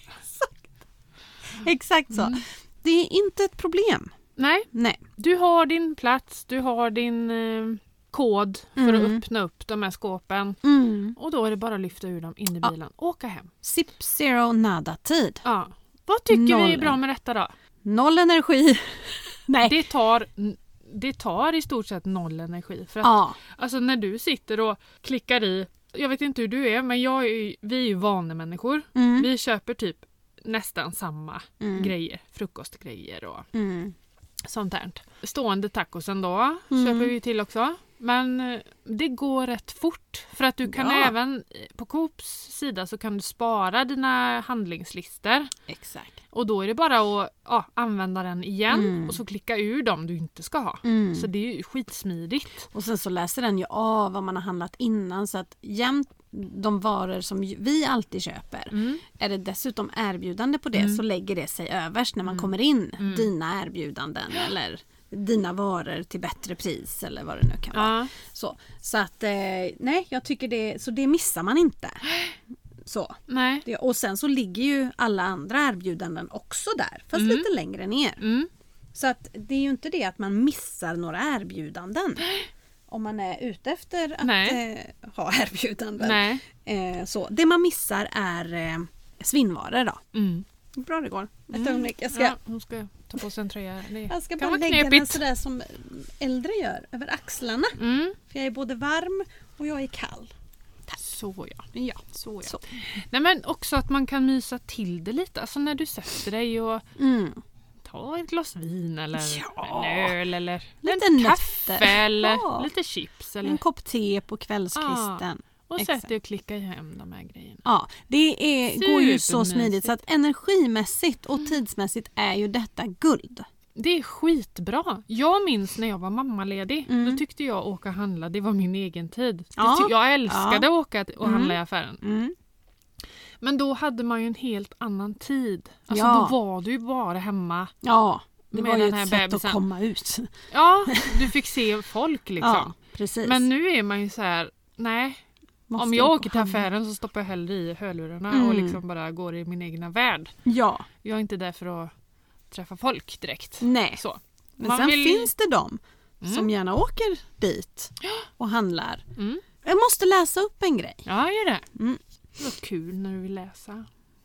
Exakt så. Mm. Det är inte ett problem. Nej, Nej. du har din plats, du har din eh, kod för Mm. att öppna upp de här skåpen. Mm. Och då är det bara att lyfta ur dem in i Ja. bilen och åka hem. Sip zero nada tid. Ja. Vad tycker vi Noll. är bra med detta då? Noll energi. Nej. Det tar, det tar i stort sett noll energi. För att, Ja. alltså när du sitter och klickar i, jag vet inte hur du är, men jag är, ju- vi är ju vanemänniskor. Mm. Vi köper typ nästan samma Mm. grejer, frukostgrejer och Mm. sånt där. Stående tacosen då Mm. köper vi till också. Men eh, det går rätt fort. För att du kan Ja. även, eh, på Coops sida så kan du spara dina handlingslistor. Exakt. Och då är det bara att ja, använda den igen Mm. och så klicka ur dem du inte ska ha. Mm. Så det är ju skitsmidigt. Och sen så läser den ju av vad man har handlat innan, så att jämt de varor som ju- vi alltid köper, Mm. är det dessutom erbjudande på det, Mm. så lägger det sig överst när man Mm. kommer in, Mm. dina erbjudanden eller dina varor till bättre pris eller vad det nu kan vara. Ja. Så, så att eh, nej, jag tycker det, så det missar man inte. Så. Nej. Det, och sen så ligger ju alla andra erbjudanden också där, fast Mm. lite längre ner. Mm. Så att det är ju inte det att man missar några erbjudanden. Om man är ute efter att Nej. eh, ha erbjudanden. Nej. Eh, så. Det man missar är eh, svinnvaror då. Mm. Bra det går. Ett Mm. ögonblick. Jag ska, Ja, hon ska ta på sig en tröja. Det jag ska kan bara vara lägga den knepigt. sådär som äldre gör, över axlarna. Mm. För jag är både varm och jag är kall. Så ja. Ja, Så ja. så. Nej, men också att man kan mysa till det lite. Alltså när du sätter dig och Mm. tar ett glas vin eller Ja. en öl eller Lite en nötter. kaffe eller Ja. lite chips. Eller, En kopp te på kvällskvisten. och exakt. sätter och klickar hem de här grejerna. Ja, det är, går ju så Supermysigt. smidigt så att energimässigt och tidsmässigt är ju detta guld. Det är skitbra. Jag minns när jag var mammaledig. Mm. Då tyckte jag åka och handla. Det var min egen tid. Det Ja. ty- Jag älskade att åka och Mm. handla i affären. Mm. Men då hade man ju en helt annan tid. Alltså Ja. då var du ju bara hemma. Ja, det Med var ju den ett här sätt bebisen. att komma ut. Ja, du fick se folk liksom. Ja, precis. Men nu är man ju så här, nej. Måste Om jag åka åker till och handla. affären så stoppar jag hellre i hörlurarna Mm. och liksom bara går i min egna värld. Ja, Jag är inte där för att träffa folk direkt. nej. Så. Men Man sen vill- finns det de Mm. som gärna åker dit och handlar. Mm. Jag måste läsa upp en grej. Ja, gör det. Mm. Det var kul när du vill läsa.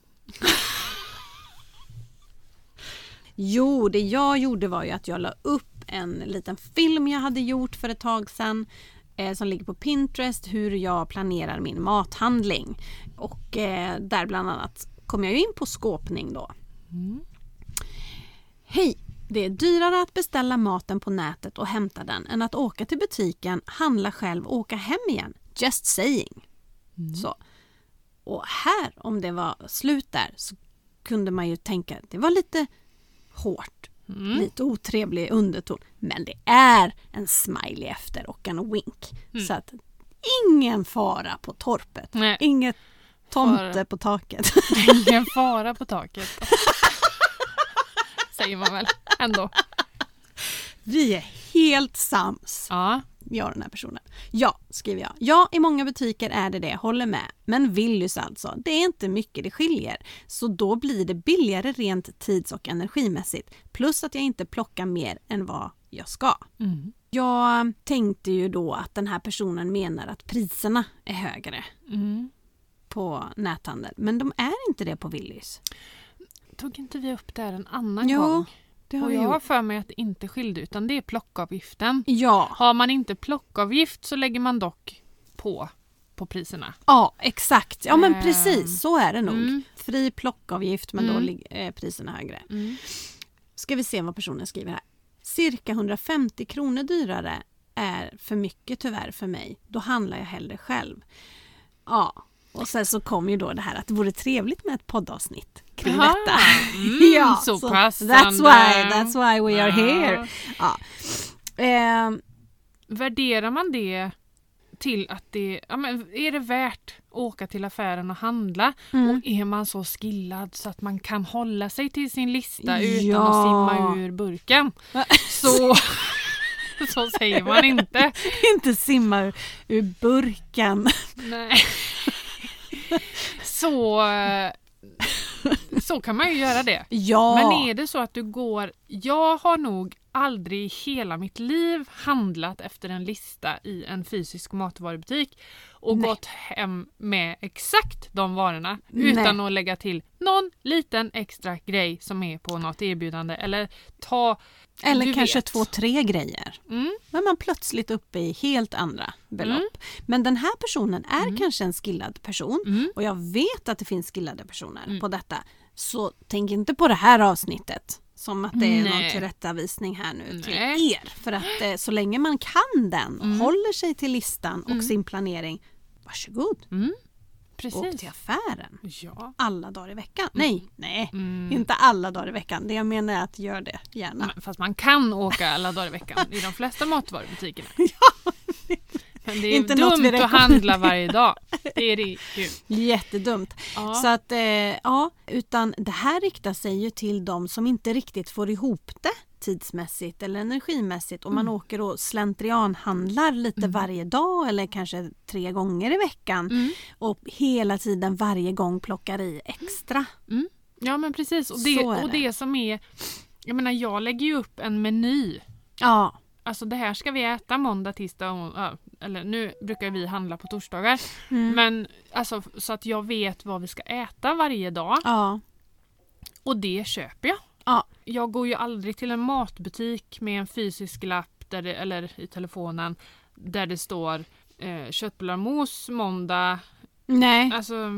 Jo, det jag gjorde var ju att jag la upp en liten film jag hade gjort för ett tag sedan eh, som ligger på Pinterest, hur jag planerar min mathandling. Och eh, där bland annat kom jag ju in på skåpning då. Mm. Hej! Det är dyrare att beställa maten på nätet och hämta den än att åka till butiken, handla själv och åka hem igen. Just saying. Mm. Så. Och här, om det var slut där, så kunde man ju tänka det var lite hårt, Mm. lite otrevlig underton. Men det är en smiley efter och en wink. Mm. Så att ingen fara på torpet. Nej, Inget tomte Fara. på taket. ingen fara på taket. Säger man väl ändå. Vi är helt sams. Ja. Jag och den här personen. Ja, skriver jag. Ja, i många butiker är det det, håller med. Men Willys alltså, det är inte mycket det skiljer. Så då blir det billigare rent tids- och energimässigt. Plus att jag inte plockar mer än vad jag ska. Mm. Jag tänkte ju då att den här personen menar att priserna är högre Mm. på näthandel. Men de är inte det på Willys. Tog inte vi upp det här en annan Jo, gång? det har Och vi jag har gjort. för mig att det inte skilde utan det är plockavgiften. Ja, Har man inte plockavgift så lägger man dock på på priserna. ja, exakt. Ja, men Ehm. precis. Så är det nog. Mm. Fri plockavgift, men då Mm. ligger eh, priserna högre. Mm. Ska vi se vad personen skriver här. Cirka hundrafemtio kronor dyrare är för mycket tyvärr för mig. Då handlar jag hellre själv. Ja, Och sen så kom ju då det här att det vore trevligt med ett poddavsnitt kring Aha, detta. mm, ja, så så passande. that's why, that's why we are Ja. here. Ja. Eh, Värderar man det till att det, ja, men är det värt att åka till affären och handla? Mm. Och är man så skillad så att man kan hålla sig till sin lista Ja. utan att simma ur burken? Så, så säger man inte. inte simma ur, ur burken. Nej. Så, så kan man ju göra det. Ja. Men är det så att du går... Jag har nog aldrig i hela mitt liv handlat efter en lista i en fysisk matvarubutik och Nej. gått hem med exakt de varorna Nej. utan att lägga till någon liten extra grej som är på något erbjudande. Eller ta... Eller du kanske vet. två, tre grejer. Mm. Men man plötsligt uppe i helt andra belopp. Mm. Men den här personen är Mm. kanske en skillad person. Mm. Och jag vet att det finns skillade personer Mm. på detta. Så tänk inte på det här avsnittet som att det är Nej. någon tillrättavisning här nu Nej. till er. För att eh, så länge man kan den och Mm. håller sig till listan och Mm. sin planering, varsågod. Mm. Åk Precis. till affären Ja. alla dagar i veckan. Nej, nej. Mm. Inte alla dagar i veckan. Det jag menar är att gör det gärna. Men, fast man kan åka alla dagar i veckan i de flesta matvarubutikerna. Men det är Inte något vi dumt att rekommenderar. handla varje dag. Det är det ju. Jättedumt. Ja. Så att, eh, ja, utan det här riktar sig ju till de som inte riktigt får ihop det tidsmässigt eller energimässigt. Om man Mm. åker och slentrianhandlar lite Mm. varje dag eller kanske tre gånger i veckan Mm. och hela tiden varje gång plockar i extra. Mm. Ja, men precis. Och det, Så är och det. det som är... Jag menar, jag lägger ju upp en meny. Ja, Alltså det här ska vi äta måndag, tisdag och... Ja, eller nu brukar vi handla på torsdagar. mm. Men alltså så att jag vet vad vi ska äta varje dag. ja, Och det köper jag. ja. Jag går ju aldrig till en matbutik med en fysisk lapp där det, eller i telefonen där det står eh, köttbullar mos måndag. Nej, Alltså,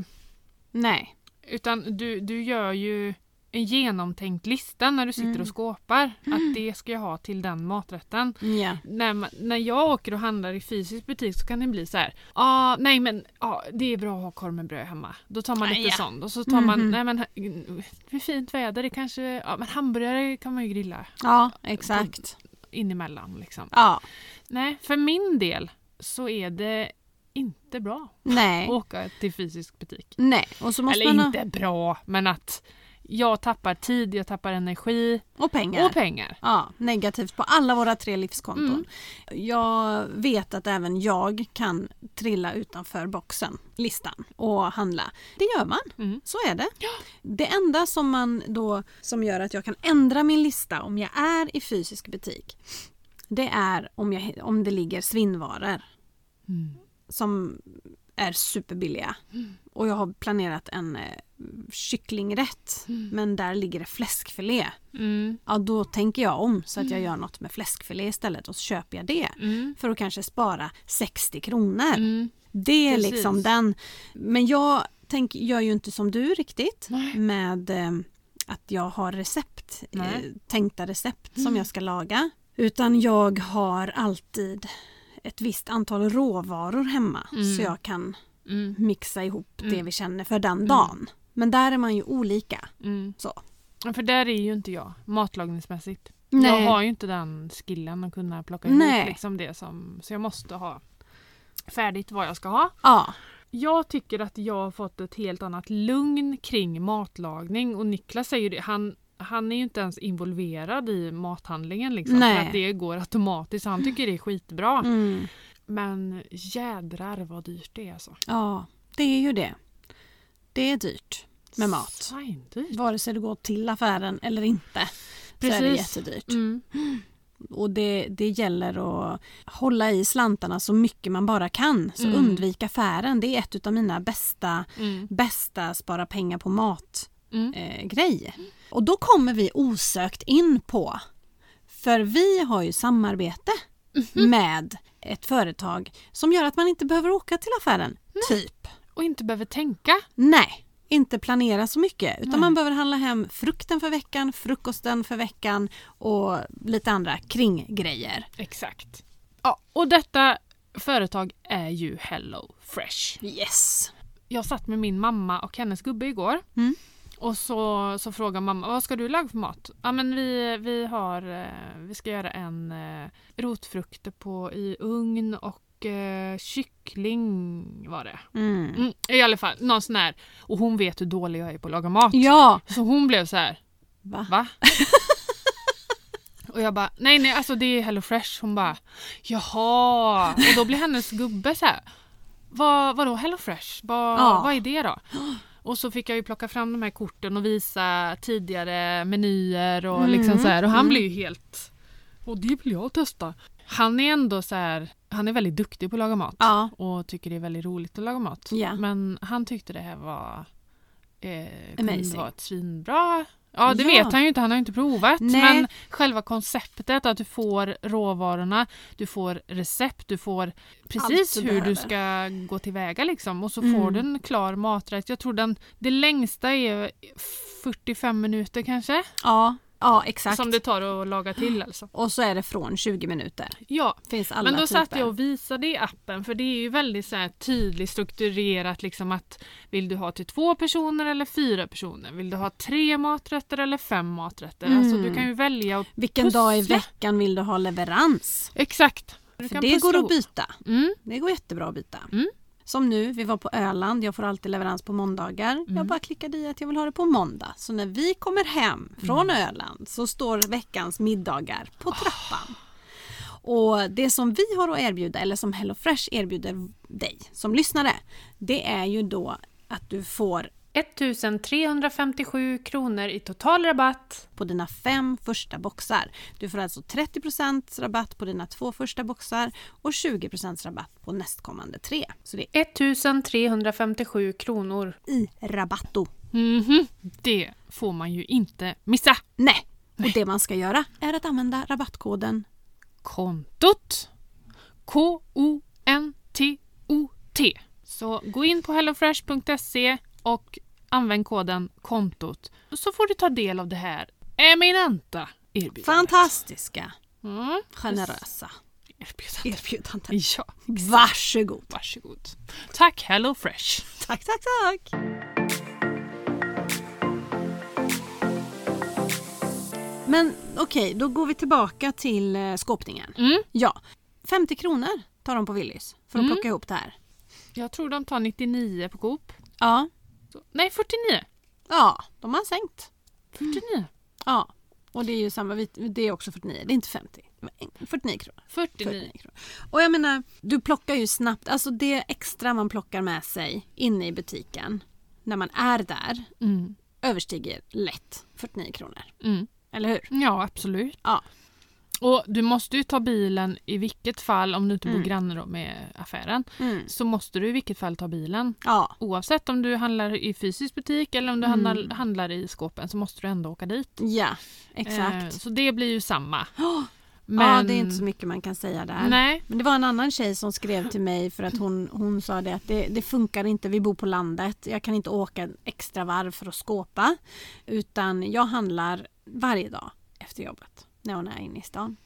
nej. utan du, du gör ju en genomtänkt lista när du sitter Mm. och skåpar. Att det ska jag ha till den maträtten. Ja. När, man, när jag åker och handlar i fysisk butik så kan det bli så här. Ah, nej men ah, det är bra att ha korv med bröd hemma. Då tar man Ah, lite ja. sånt. Och så tar man, Mhm. nej men det är fint väder. Det kanske, ja, men hamburgare kan man ju grilla Ja, exakt. inemellan liksom. Ja, Nej, för min del så är det inte bra nej. att åka till fysisk butik. Nej, och så måste Eller man ha... inte bra, men att jag tappar tid, jag tappar energi Och pengar. och pengar. Ja, negativt på alla våra tre livskonton. Mm. Jag vet att även jag kan trilla utanför boxen, listan, och handla. Det gör man, Mm. så är det. Det enda som man då som gör att jag kan ändra min lista om jag är i fysisk butik, det är om, jag, om det ligger svinnvaror Mm. som är superbilliga. Mm. Och jag har planerat en eh, kycklingrätt, Mm. men där ligger det fläskfilé. Mm. Ja, då tänker jag om så att jag gör något med fläskfilé istället och så köper jag det. Mm. För att kanske spara sextio kronor. Mm. Det är Precis. liksom den. Men jag tänk, gör ju inte som du riktigt Nej. med eh, att jag har recept, eh, Nej. tänkta recept som Mm. jag ska laga. Utan jag har alltid ett visst antal råvaror hemma Mm. så jag kan Mm. mixa ihop det Mm. vi känner för den dagen. Men där är man ju olika. Mm. Så. Ja, för där är ju inte jag matlagningsmässigt. Nej. Jag har ju inte den skillen att kunna plocka ihop Nej. liksom det som, så jag måste ha färdigt vad jag ska ha. Ja. Jag tycker att jag har fått ett helt annat lugn kring matlagning och Niklas säger det, han, han är ju inte ens involverad i mathandlingen liksom, Nej. för att det går automatiskt, han tycker det är skitbra. Mm. Men jädrar vad dyrt det är alltså. Ja, det är ju det. Det är dyrt med mat. Svindyrt. Vare sig du går till affären eller inte så är det Precis. jättedyrt. Mm. Och det, det gäller att hålla i slantarna så mycket man bara kan. Så Mm. undvik affären. Det är ett av mina bästa, Mm. bästa spara pengar på mat Mm. eh, grej. Och då kommer vi osökt in på, för vi har ju samarbete Mhm. med ett företag som gör att man inte behöver åka till affären. Typ. Och inte behöver tänka. Nej, inte planera så mycket. Utan Nej. man behöver handla hem frukten för veckan, frukosten för veckan och lite andra kringgrejer. Exakt. Ja, och detta företag är ju Hello Fresh. Yes. jag satt med min mamma och hennes gubbe igår. Mm. Och så, så frågar mamma, vad ska du laga för mat? Ja, men vi, vi, har, vi ska göra en eh, rotfrukter på, i ugn och eh, kyckling var det. Mm. Mm, i alla fall, någon sån här. Och hon vet hur dålig jag är på att laga mat. Ja. Så hon blev så här, Va? va? Och jag bara, nej nej, alltså det är HelloFresh. Hon bara, jaha. Och då blir hennes gubbe så här, vad, vadå HelloFresh? Vad, Ja. vad är det då? Och så fick jag ju plocka fram de här korten och visa tidigare menyer och Mm. liksom så här. Och han Mm. blir ju helt, och det vill jag testa. Han är ändå så här, han är väldigt duktig på att laga mat. Ja. Och tycker det är väldigt roligt att laga mat. Ja. Men han tyckte det här var eh, kunde Amazing. vara ett svinbra. Ja, det Ja. vet han ju inte. Han har ju inte provat. Nej. Men själva konceptet att du får råvarorna, du får recept, du får precis Allt du hur du behöver. ska gå tillväga liksom. Och så Mm. får du en klar maträtt. Jag tror den, det längsta är fyrtiofem minuter kanske. Ja. Ja, exakt. Som det tar att laga till alltså. Och så är det från tjugo minuter. Ja. Finns alla Men då typer. satt jag och visade i appen, för det är ju väldigt så här tydligt strukturerat liksom, att vill du ha till två personer eller fyra personer? Vill du ha tre maträtter eller fem maträtter? Mm. Alltså du kan ju välja och Vilken pussla. dag i veckan vill du ha leverans? Exakt. Du För kan det pussla går att ihop. byta. Mm. Det går jättebra att byta. Mm. Som nu, vi var på Öland. Jag får alltid leverans på måndagar. Mm. Jag bara klickade i att jag vill ha det på måndag. Så när vi kommer hem från Mm. Öland så står veckans middagar på trappan. Och det som vi har att erbjuda, eller som HelloFresh erbjuder dig som lyssnare, det är ju då att du får ettusentrehundrafemtiosju kronor i total rabatt. på dina fem första boxar. Du får alltså trettio procent rabatt på dina två första boxar och tjugo procent rabatt på nästkommande tre. Så det är ettusentrehundrafemtiosju kronor. i rabatto. Mhm. Det får man ju inte missa. Nej, och det man ska göra är att använda rabattkoden. Kontot. K O N T O T. Så gå in på hellofresh punkt se och använd koden kontot. Så får du ta del av det här eminenta erbjudandet. Fantastiska, Mm. generösa Erbjudandet. erbjudandet. Ja, Varsågod. varsågod. Tack HelloFresh. Tack, tack, tack. Men okej, då går vi tillbaka till eh, skåpningen. Mm. Ja, femtio kronor tar de på Willys för att Mm. plocka ihop det här. Jag tror de tar nittionio på Coop. Ja, Så, nej, fyrtionio. ja, de har sänkt. fyrtionio. Ja, och det är ju samma, det är också fyrtionio, det är inte femtio. Det var fyrtionio kronor. fyrtionio. fyrtionio kronor. Och jag menar, du plockar ju snabbt, alltså det extra man plockar med sig inne i butiken när man är där Mm. överstiger lätt fyrtionio kronor. Mm. Eller hur? Ja, absolut. Ja. Och du måste ju ta bilen i vilket fall, om du inte bor Mm. granne då med affären, Mm. så måste du i vilket fall ta bilen. Ja, Oavsett om du handlar i fysisk butik eller om du Mm. handlar, handlar i skåpen, så måste du ändå åka dit. ja, Eh, exakt. så det blir ju samma. Oh, Men, Ja, det är inte så mycket man kan säga där. Nej. Men det var en annan tjej som skrev till mig för att hon, hon sa det att det, det funkar inte, vi bor på landet. Jag kan inte åka en extra varv för att skåpa. Utan jag handlar varje dag efter jobbet när hon är inne i stan.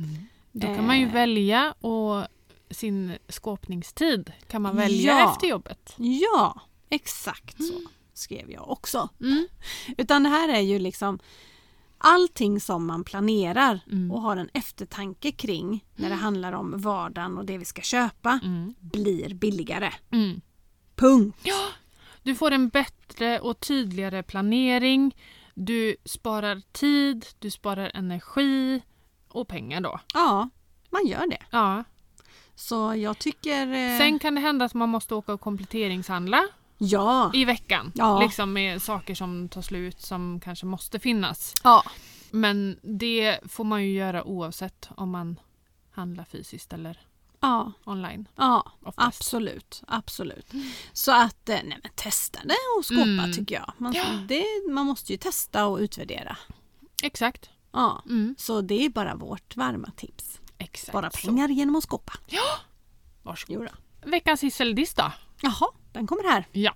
Då kan man ju Eh. välja, och sin skåpningstid kan man välja Ja. efter jobbet. Ja, exakt så skrev jag också. Mm. Utan det här är ju liksom allting som man planerar Mm. och har en eftertanke kring när det handlar om vardagen och det vi ska köpa Mm. blir billigare. Mm. Punkt. Du får en bättre och tydligare planering. Du sparar tid, du sparar energi och pengar då. Ja, man gör det. Ja. Så jag tycker... Eh, Sen kan det hända att man måste åka och kompletteringshandla ja. i veckan. Ja. Liksom med saker som tar slut som kanske måste finnas. Ja. Men det får man ju göra oavsett om man handlar fysiskt eller Ja. online. Ja, Oftast. absolut. Absolut. Så att, eh, nej men testa det och skåpa Mm. tycker jag. Man, Ja. det, man måste ju testa och utvärdera. Exakt. Ja. Mm. Så det är bara vårt varma tips. Exakt. Bara så. pengar genom att skåpa. Varsågod. Jo då. Veckans hiss eller diss då? Jaha, den kommer här. Ja.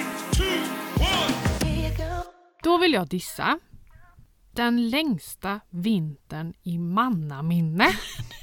Då vill jag dissa den längsta vintern i mannaminne.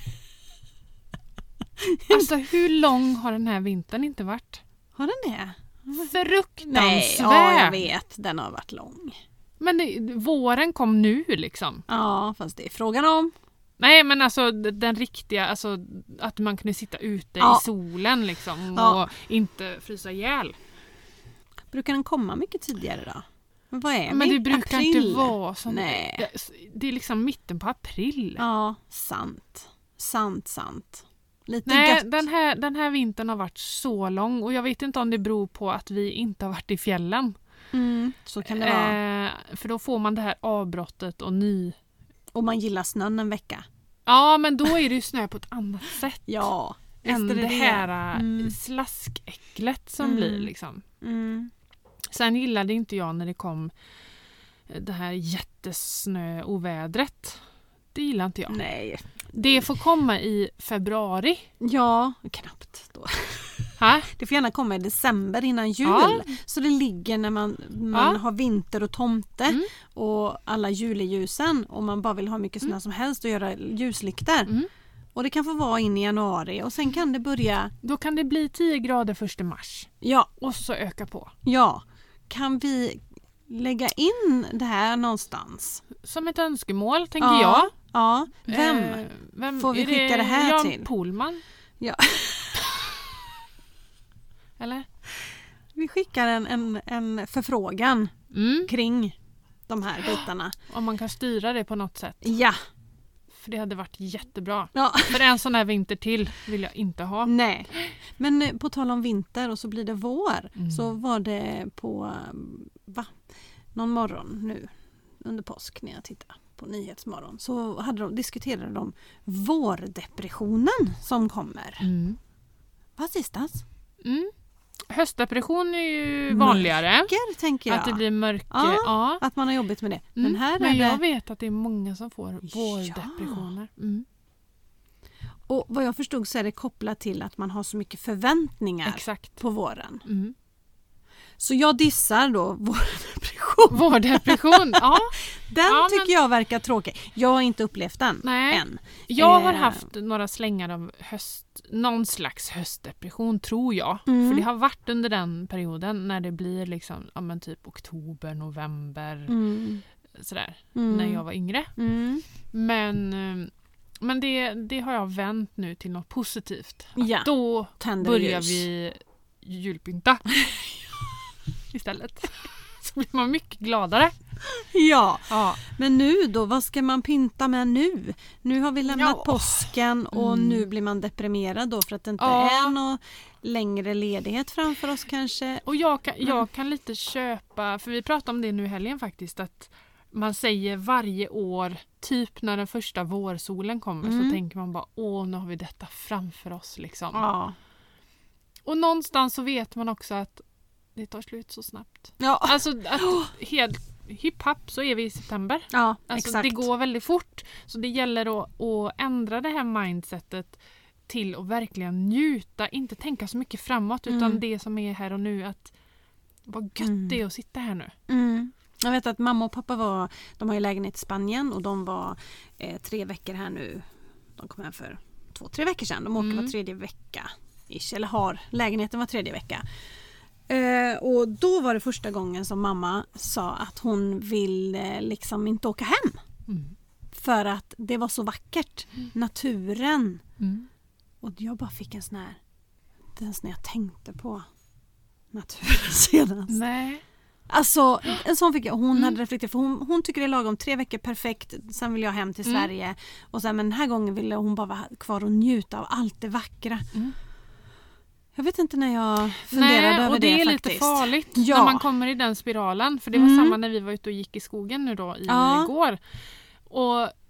Alltså hur lång har den här vintern inte varit? Har den det? fruktansvärd. Nej, ja, jag vet. Den har varit lång. Men det, våren kom nu liksom. Ja, fast det är frågan om. Nej, men alltså den riktiga, alltså att man kunde sitta ute Ja. i solen liksom Ja. och inte frysa ihjäl. Brukar den komma mycket tidigare då? Men vad är Men vi? det brukar April? inte vara så. Nej. Det, det är liksom mitten på april. Ja, sant. Sant, sant. Lite Nej, gött. den här, den här vintern har varit så lång och jag vet inte om det beror på att vi inte har varit i fjällen. Mm, så kan det vara. Eh, för då får man det här avbrottet och ny... Och man gillar snön en vecka. Ja, men då är det ju snö på ett annat sätt. Ja, än visst är det, det det. här Mm. slaskäcklet som Mm. blir liksom. Mm. Sen gillade inte jag när det kom det här jättesnöovädret. Det gillar inte jag. Nej. Det får komma i februari. Ja, knappt då. Ha? Det får gärna komma i december innan jul. Ja. Så det ligger när man, man Ja. har vinter och tomte Mm. och alla juleljusen och man bara vill ha mycket snö som helst och göra ljuslykter. Mm. Och det kan få vara in i januari och sen kan det börja, Då kan det bli tio grader första mars. ja, Och så öka på. ja, kan vi lägga in det här någonstans? Som ett önskemål, tänker Ja, jag. Ja, vem? Eh, vem får vi är skicka det här Jan till? Pohlman? Ja. Eller? Vi skickar en, en, en förfrågan Mm. kring de här bitarna. Om man kan styra det på något sätt. Ja, För det hade varit jättebra. ja. För en sån här vinter till vill jag inte ha. Nej, men eh, på tal om vinter och så blir det vår. Mm. Så var det på va? någon morgon nu under påsk när jag tittade på Nyhetsmorgon. Så hade de, diskuterade de vårdepressionen som kommer. Mm. Vad sistas? Mm. Höstdepression är ju vanligare. Mörker, tänker jag. Att det blir mörker. Ja, Ja. Att man har jobbigt med det. Mm. Men här Men är jag det... vet att det är många som får vårdepressioner. Mm. Och vad jag förstod så är det kopplat till att man har så mycket förväntningar Exakt. på våren. Mm. Så jag dissar då vårdepression. Vårdepression, ja. Den Ja, men- tycker jag verkar tråkig. Jag har inte upplevt den Nej. än. Jag har Eh. haft några slängar av höst, någon slags höstdepression tror jag. Mm. För det har varit under den perioden när det blir liksom, ja men typ oktober, november, Mm. sådär. Mm. När jag var yngre. Mm. Men, eh, men det, det har jag vänt nu till något positivt. Att Ja. Då Tänder börjar ljus. vi julpynta istället. Så blir man mycket gladare. Ja, Ja. men nu då, vad ska man pynta med nu? Nu har vi lämnat Ja. påsken och Mm. nu blir man deprimerad då för att det inte Ja. är någon längre ledighet framför oss kanske. Och jag kan, jag kan lite köpa, för vi pratade om det nu i helgen faktiskt, att man säger varje år, typ när den första vårsolen kommer Mm. så tänker man bara, åh nu har vi detta framför oss liksom. Ja. Och någonstans så vet man också att det tar slut så snabbt. Ja, Alltså att helt hipp happ så är vi i september. ja Alltså exakt. det går väldigt fort. Så det gäller att, att ändra det här mindsetet till att verkligen njuta, inte tänka så mycket framåt utan Mm. det som är här och nu, att vad gött Mm. det är att sitta här nu. Mm. Jag vet att mamma och pappa var, de har ju lägenhet i Spanien och de var eh, tre veckor här nu. De kom hem för två, tre veckor sedan. De åker Mm. var tredje vecka. Ish, eller har lägenheten var tredje vecka. Eh, och då var det första gången som mamma sa att hon vill eh, liksom inte åka hem. Mm. För att det var så vackert. Naturen. Mm. Och jag bara fick en sån här, den när jag tänkte på naturen senast. Nej. Alltså, en sån fick jag. Hon Mm. hade reflekterat, för hon, hon tycker det är lagom tre veckor perfekt, sen vill jag hem till Mm. Sverige och sen, men den här gången ville hon bara vara kvar och njuta av allt det vackra. Mm. Jag vet inte när jag funderade Nej, över och det, det är faktiskt. lite farligt Ja. när man kommer i den spiralen. För det var Mm. samma när vi var ute och gick i skogen nu då i Ja. igår. Och eh,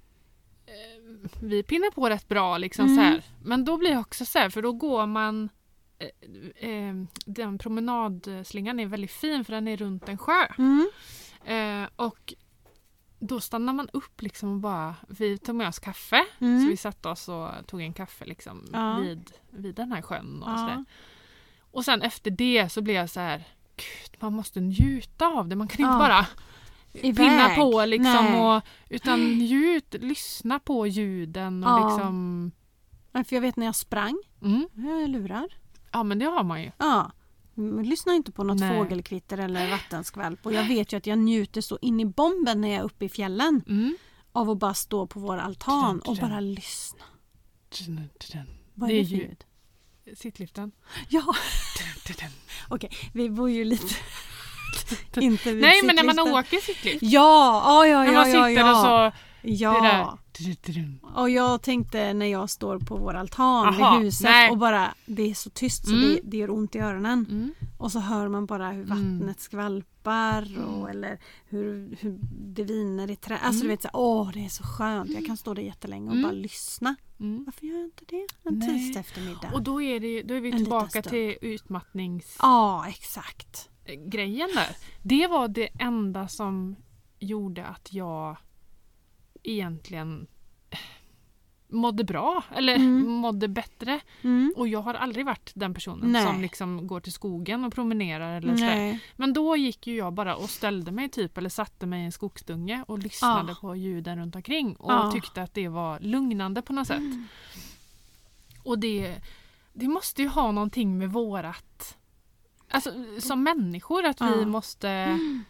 vi pinnar på rätt bra liksom Mm. så här. Men då blir det också så här, för då går man eh, eh, den promenadslingan är väldigt fin för den är runt en sjö. Mm. Eh, och då stannar man upp liksom och bara, vi tog med oss kaffe. Mm. Så vi satte oss och tog en kaffe liksom Ja. vid, vid den här sjön. Och, Ja. sådär. Och sen efter det så blev jag så här, gud, man måste njuta av det. Man kan inte Ja. bara Iväg. pinna på liksom. Nej. Och, utan njut, lyssna på ljuden och Ja. liksom... Ja, för jag vet när jag sprang, Mm, jag lurar. ja men det har man ju. Ja. Jag lyssnar inte på något Nej. fågelkvitter eller vattenskvalp. Och jag vet ju att jag njuter så in i bomben när jag är uppe i fjällen. Mm. Av att bara stå på vår altan Tudun, och tudun. bara lyssna. Tudun, tudun. Vad Det är är det för ju- ljud? Sittliften. Ja, Tudun, tudun. okej. Vi bor ju lite... inte vid Nej, men när man sittliften. åker sittlift. Ja, ja, ja, När ja, man ja, sitter ja. och så... Ja. Det där. Tudun, tudun. Och jag tänkte när jag står på vår altan Aha, vid huset nej. och bara det är så tyst så Mm. det, det gör ont i öronen. Mm. Och så hör man bara hur vattnet Mm. skvalpar och, eller hur, hur det viner i trä. Alltså Mm. du vet så, åh det är så skönt. Jag kan stå där jättelänge och Mm. bara lyssna. Mm. Varför gör jag inte det en Nej. tisdag eftermiddag? Och då är, det, då är vi En liten tillbaka stund. till utmattningsgrejen Ja, exakt. där. Det var det enda som gjorde att jag egentligen mådde bra eller Mm. mådde bättre. Mm. Och jag har aldrig varit den personen Nej. som liksom går till skogen och promenerar eller sådär. Nej. Men då gick ju jag bara och ställde mig typ eller satte mig i en skogsdunge och lyssnade Ah. på ljuden runt omkring och Ah. tyckte att det var lugnande på något sätt. Mm. Och det, det måste ju ha någonting med vårat... Alltså som människor att vi Ja. måste... Mm.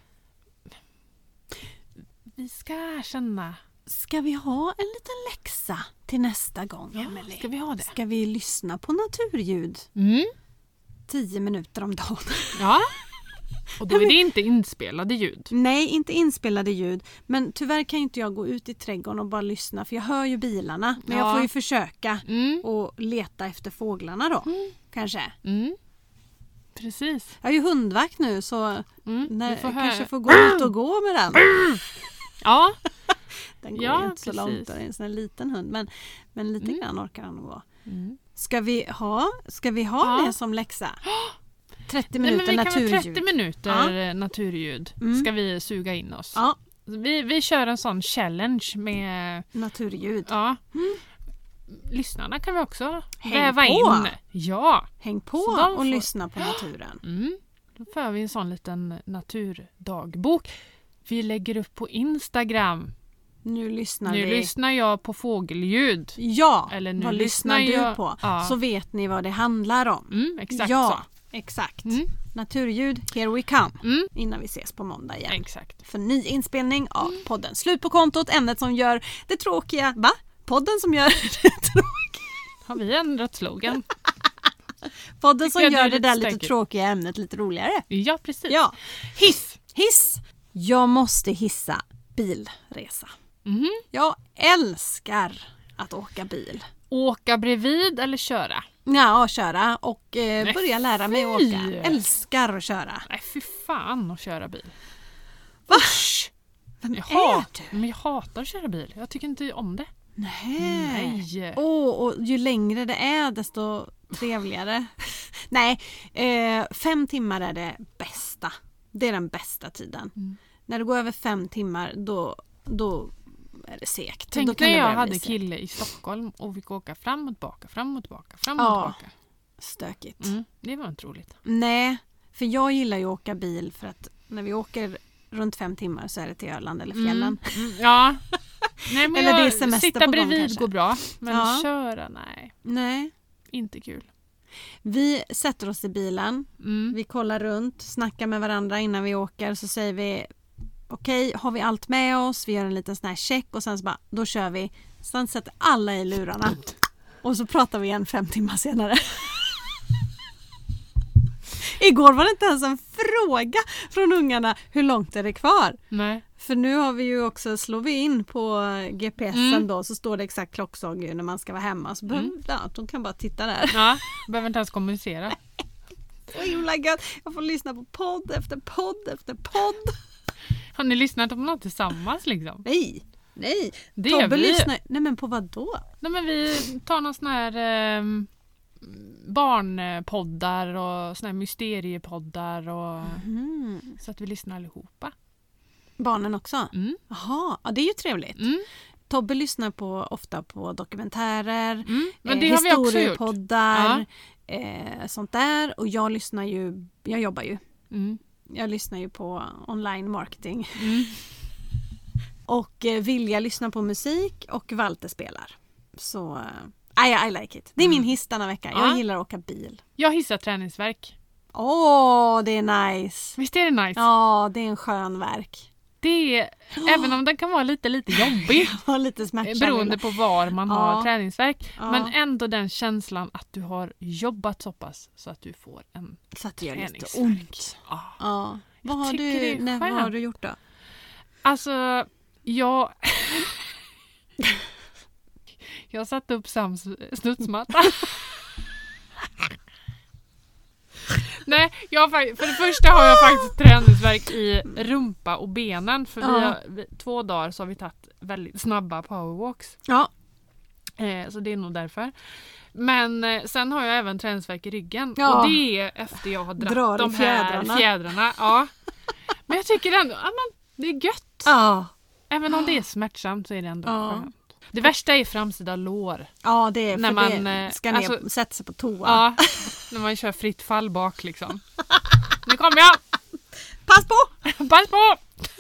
Vi ska känna... Ska vi ha en liten läxa till nästa gång, Ja, Emelie? ska vi ha det? Ska vi lyssna på naturljud Mm. tio minuter om dagen? Ja. Och då är det inte inspelade ljud. Nej, inte inspelade ljud. Men tyvärr kan ju inte jag gå ut i trädgården och bara lyssna. För jag hör ju bilarna. Men Ja. jag får ju försöka Mm. och leta efter fåglarna då. Kanske. Mm. Precis. Jag har ju hundvakt nu så Mm. när, Du får jag höra. kanske får gå ut och gå med den. Ja. Den går Ja, ju inte så precis. långt. Det är en sån här liten hund. Men, men lite Mm. grann orkar han gå. Mm. Ska vi ha, ska vi ha Ja. det som läxa? trettio Nej, men minuter vi kan vara naturljud. trettio minuter ja. naturljud Mm. ska vi suga in oss. Ja, Vi, vi kör en sån challenge med... naturljud. Ja. Lyssnarna kan vi också Häng väva på. in. Ja. Häng på Så de och får- lyssna på naturen. Mm. Då för vi en sån liten naturdagbok. Vi lägger upp på Instagram. Nu lyssnar Nu vi. lyssnar jag på fågelljud. Ja, Eller nu vad lyssnar lyssnar du jag- på? Ja. Så vet ni vad det handlar om. Mm, exakt ja, exakt. så. Mm. Naturljud, here we come. Mm, Innan vi ses på måndag igen. exakt. För ny inspelning av podden. Slut på kontot, ämnet som gör det tråkiga. Va? Podden som gör det tråkiga. Har vi ändrat slogan? Podden som jag det är gör det lite där lite stökigt. tråkiga ämnet lite roligare. Ja, precis. Ja, Hiss! hiss. Jag måste hissa bilresa. Mhm. Jag älskar att åka bil. Åka bredvid eller köra? Ja, köra och eh, Nej, börja lära mig att fy. åka. Älskar att köra. Nej, fy fan att köra bil. Va? Vem jag, är hat, du? men jag hatar att köra bil. Jag tycker inte om det. Nej. Nej. Åh, och ju längre det är desto trevligare. Nej, eh, fem timmar är det bästa. Det är den bästa tiden. Mm. När det går över fem timmar då, då är det segt. då Tänk kan när det jag börja hade bli segt. kille i Stockholm och fick åka fram och tillbaka, fram och tillbaka, fram och Ja. tillbaka. Stökigt. Mm, det var inte roligt. Nej, för jag gillar ju att åka bil för att när vi åker runt fem timmar så är det till Öland eller fjällen. Mm, mm, ja. Nej, men Eller jag, det är semester sitta på gång bredvid kanske. går bra, men Ja. köra, nej. Nej. Inte kul. Vi sätter oss i bilen, Mm. vi kollar runt, snackar med varandra innan vi åker, så säger vi okej, har vi allt med oss? Vi gör en liten sån här check och sen så bara, då kör vi. Sen sätter alla i lurarna och så pratar vi igen fem timmar senare. Igår var det inte ens en fråga från ungarna, hur långt är det kvar? Nej. För nu har vi ju också, slår vi in på G P S'en Mm. då, så står det exakt klockslag ju när man ska vara hemma. Så behöver, Mm. ja, de kan bara titta där. Ja, behöver inte ens kommunicera. Så himla gött. Jag får lyssna på podd efter podd efter podd. Har ni lyssnat på något tillsammans liksom? Nej, nej. Det gör Tobbe vi. lyssnar. Nej men på vad då? Nej, men vi tar någon sån här eh, barnpoddar och såna här mysteriepoddar och, Mm. så att vi lyssnar allihopa. Barnen också? Mm. Jaha, ja, det är ju trevligt. Mm. Tobbe lyssnar på, ofta på dokumentärer, Mm. Men eh, det har vi också gjort. historiepoddar, eh, sånt där. Och jag lyssnar ju, jag jobbar ju. Mm. Jag lyssnar ju på online marketing. Mm. Och eh, Vilja lyssnar på musik och Walter spelar. Så, eh, I, I like it. Det är min Mm. hiss denna vecka. Ja. Jag gillar att åka bil. Jag hissar träningsverk. Åh, det är nice. Visst är det nice? Ja, det är en skön verk. Det är, oh. även om den kan vara lite, lite jobbig. Ja, lite smärtsam. Beroende på var man ja. har träningsvärk. Ja. Men ändå den känslan att du har jobbat så pass så att du får en så att det gör lite träningsvärk. ont. Ja. Ja. Vad har du, när, vad har du gjort då? Alltså, jag... jag satte upp Sams snutsmatta. Nej, jag, för det första har jag faktiskt träningsvärk i rumpa och benen. För ja. vi har, vi, två dagar så har vi tagit väldigt snabba powerwalks. Ja. Eh, så det är nog därför. Men eh, sen har jag även träningsvärk i ryggen. Ja. Och det är efter jag har dratt Drar de fjädrarna. här fjädrarna. Ja. Men jag tycker ändå, ja, men det är gött. Ja. Även om det är smärtsamt så är det ändå ja. skönt. Det värsta är framsida lår. Ja, det är för när man det ska ner, alltså, sätta sig på toa. Ja, när man kör fritt fall bak liksom. Nu kommer jag! Pass på! Pass på!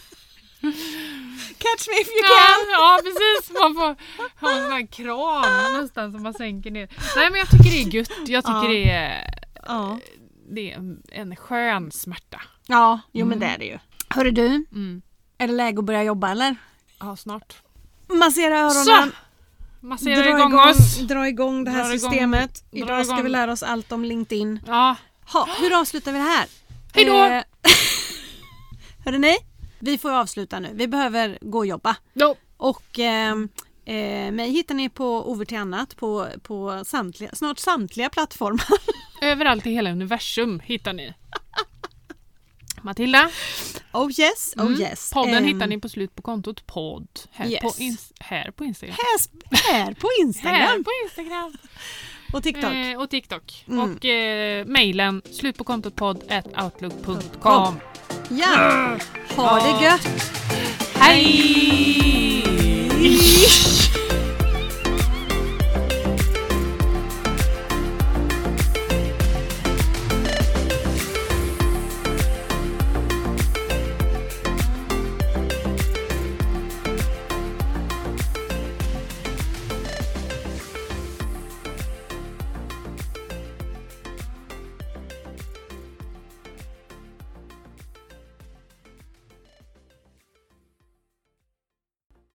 Catch me if you ja, can! ja, precis. Man får ha en sån här kran nästan som man sänker ner. Nej, men jag tycker det är gött. Jag tycker ja. det är, ja. det är en, en skön smärta. Ja, jo mm. men det är det ju. Hörru du, mm. är det läge att börja jobba eller? Ja, snart. Massera öronen. Så! Massera dra igång, igång oss. Dra igång det här Dra systemet. Igång. Idag ska vi lära oss allt om LinkedIn. Ja. Ha, hur avslutar vi det här? Hej då! Eh, hörru ni, vi får avsluta nu. Vi behöver gå och jobba. No. Och eh, eh, mig hittar ni på Over till annat på, på samtliga, snart samtliga plattformar. Överallt i hela universum hittar ni. Matilda. Oh yes, oh mm. yes. Podden um, hittar ni på slut på kontot podd. Här, yes. på, ins- här på Instagram. Här, här på Instagram. Här på Instagram. Och TikTok. Eh, och TikTok. Mm. Och eh, mejlen slut på kontot podd at outlook punkt com. Ja, ha det gött. Hej!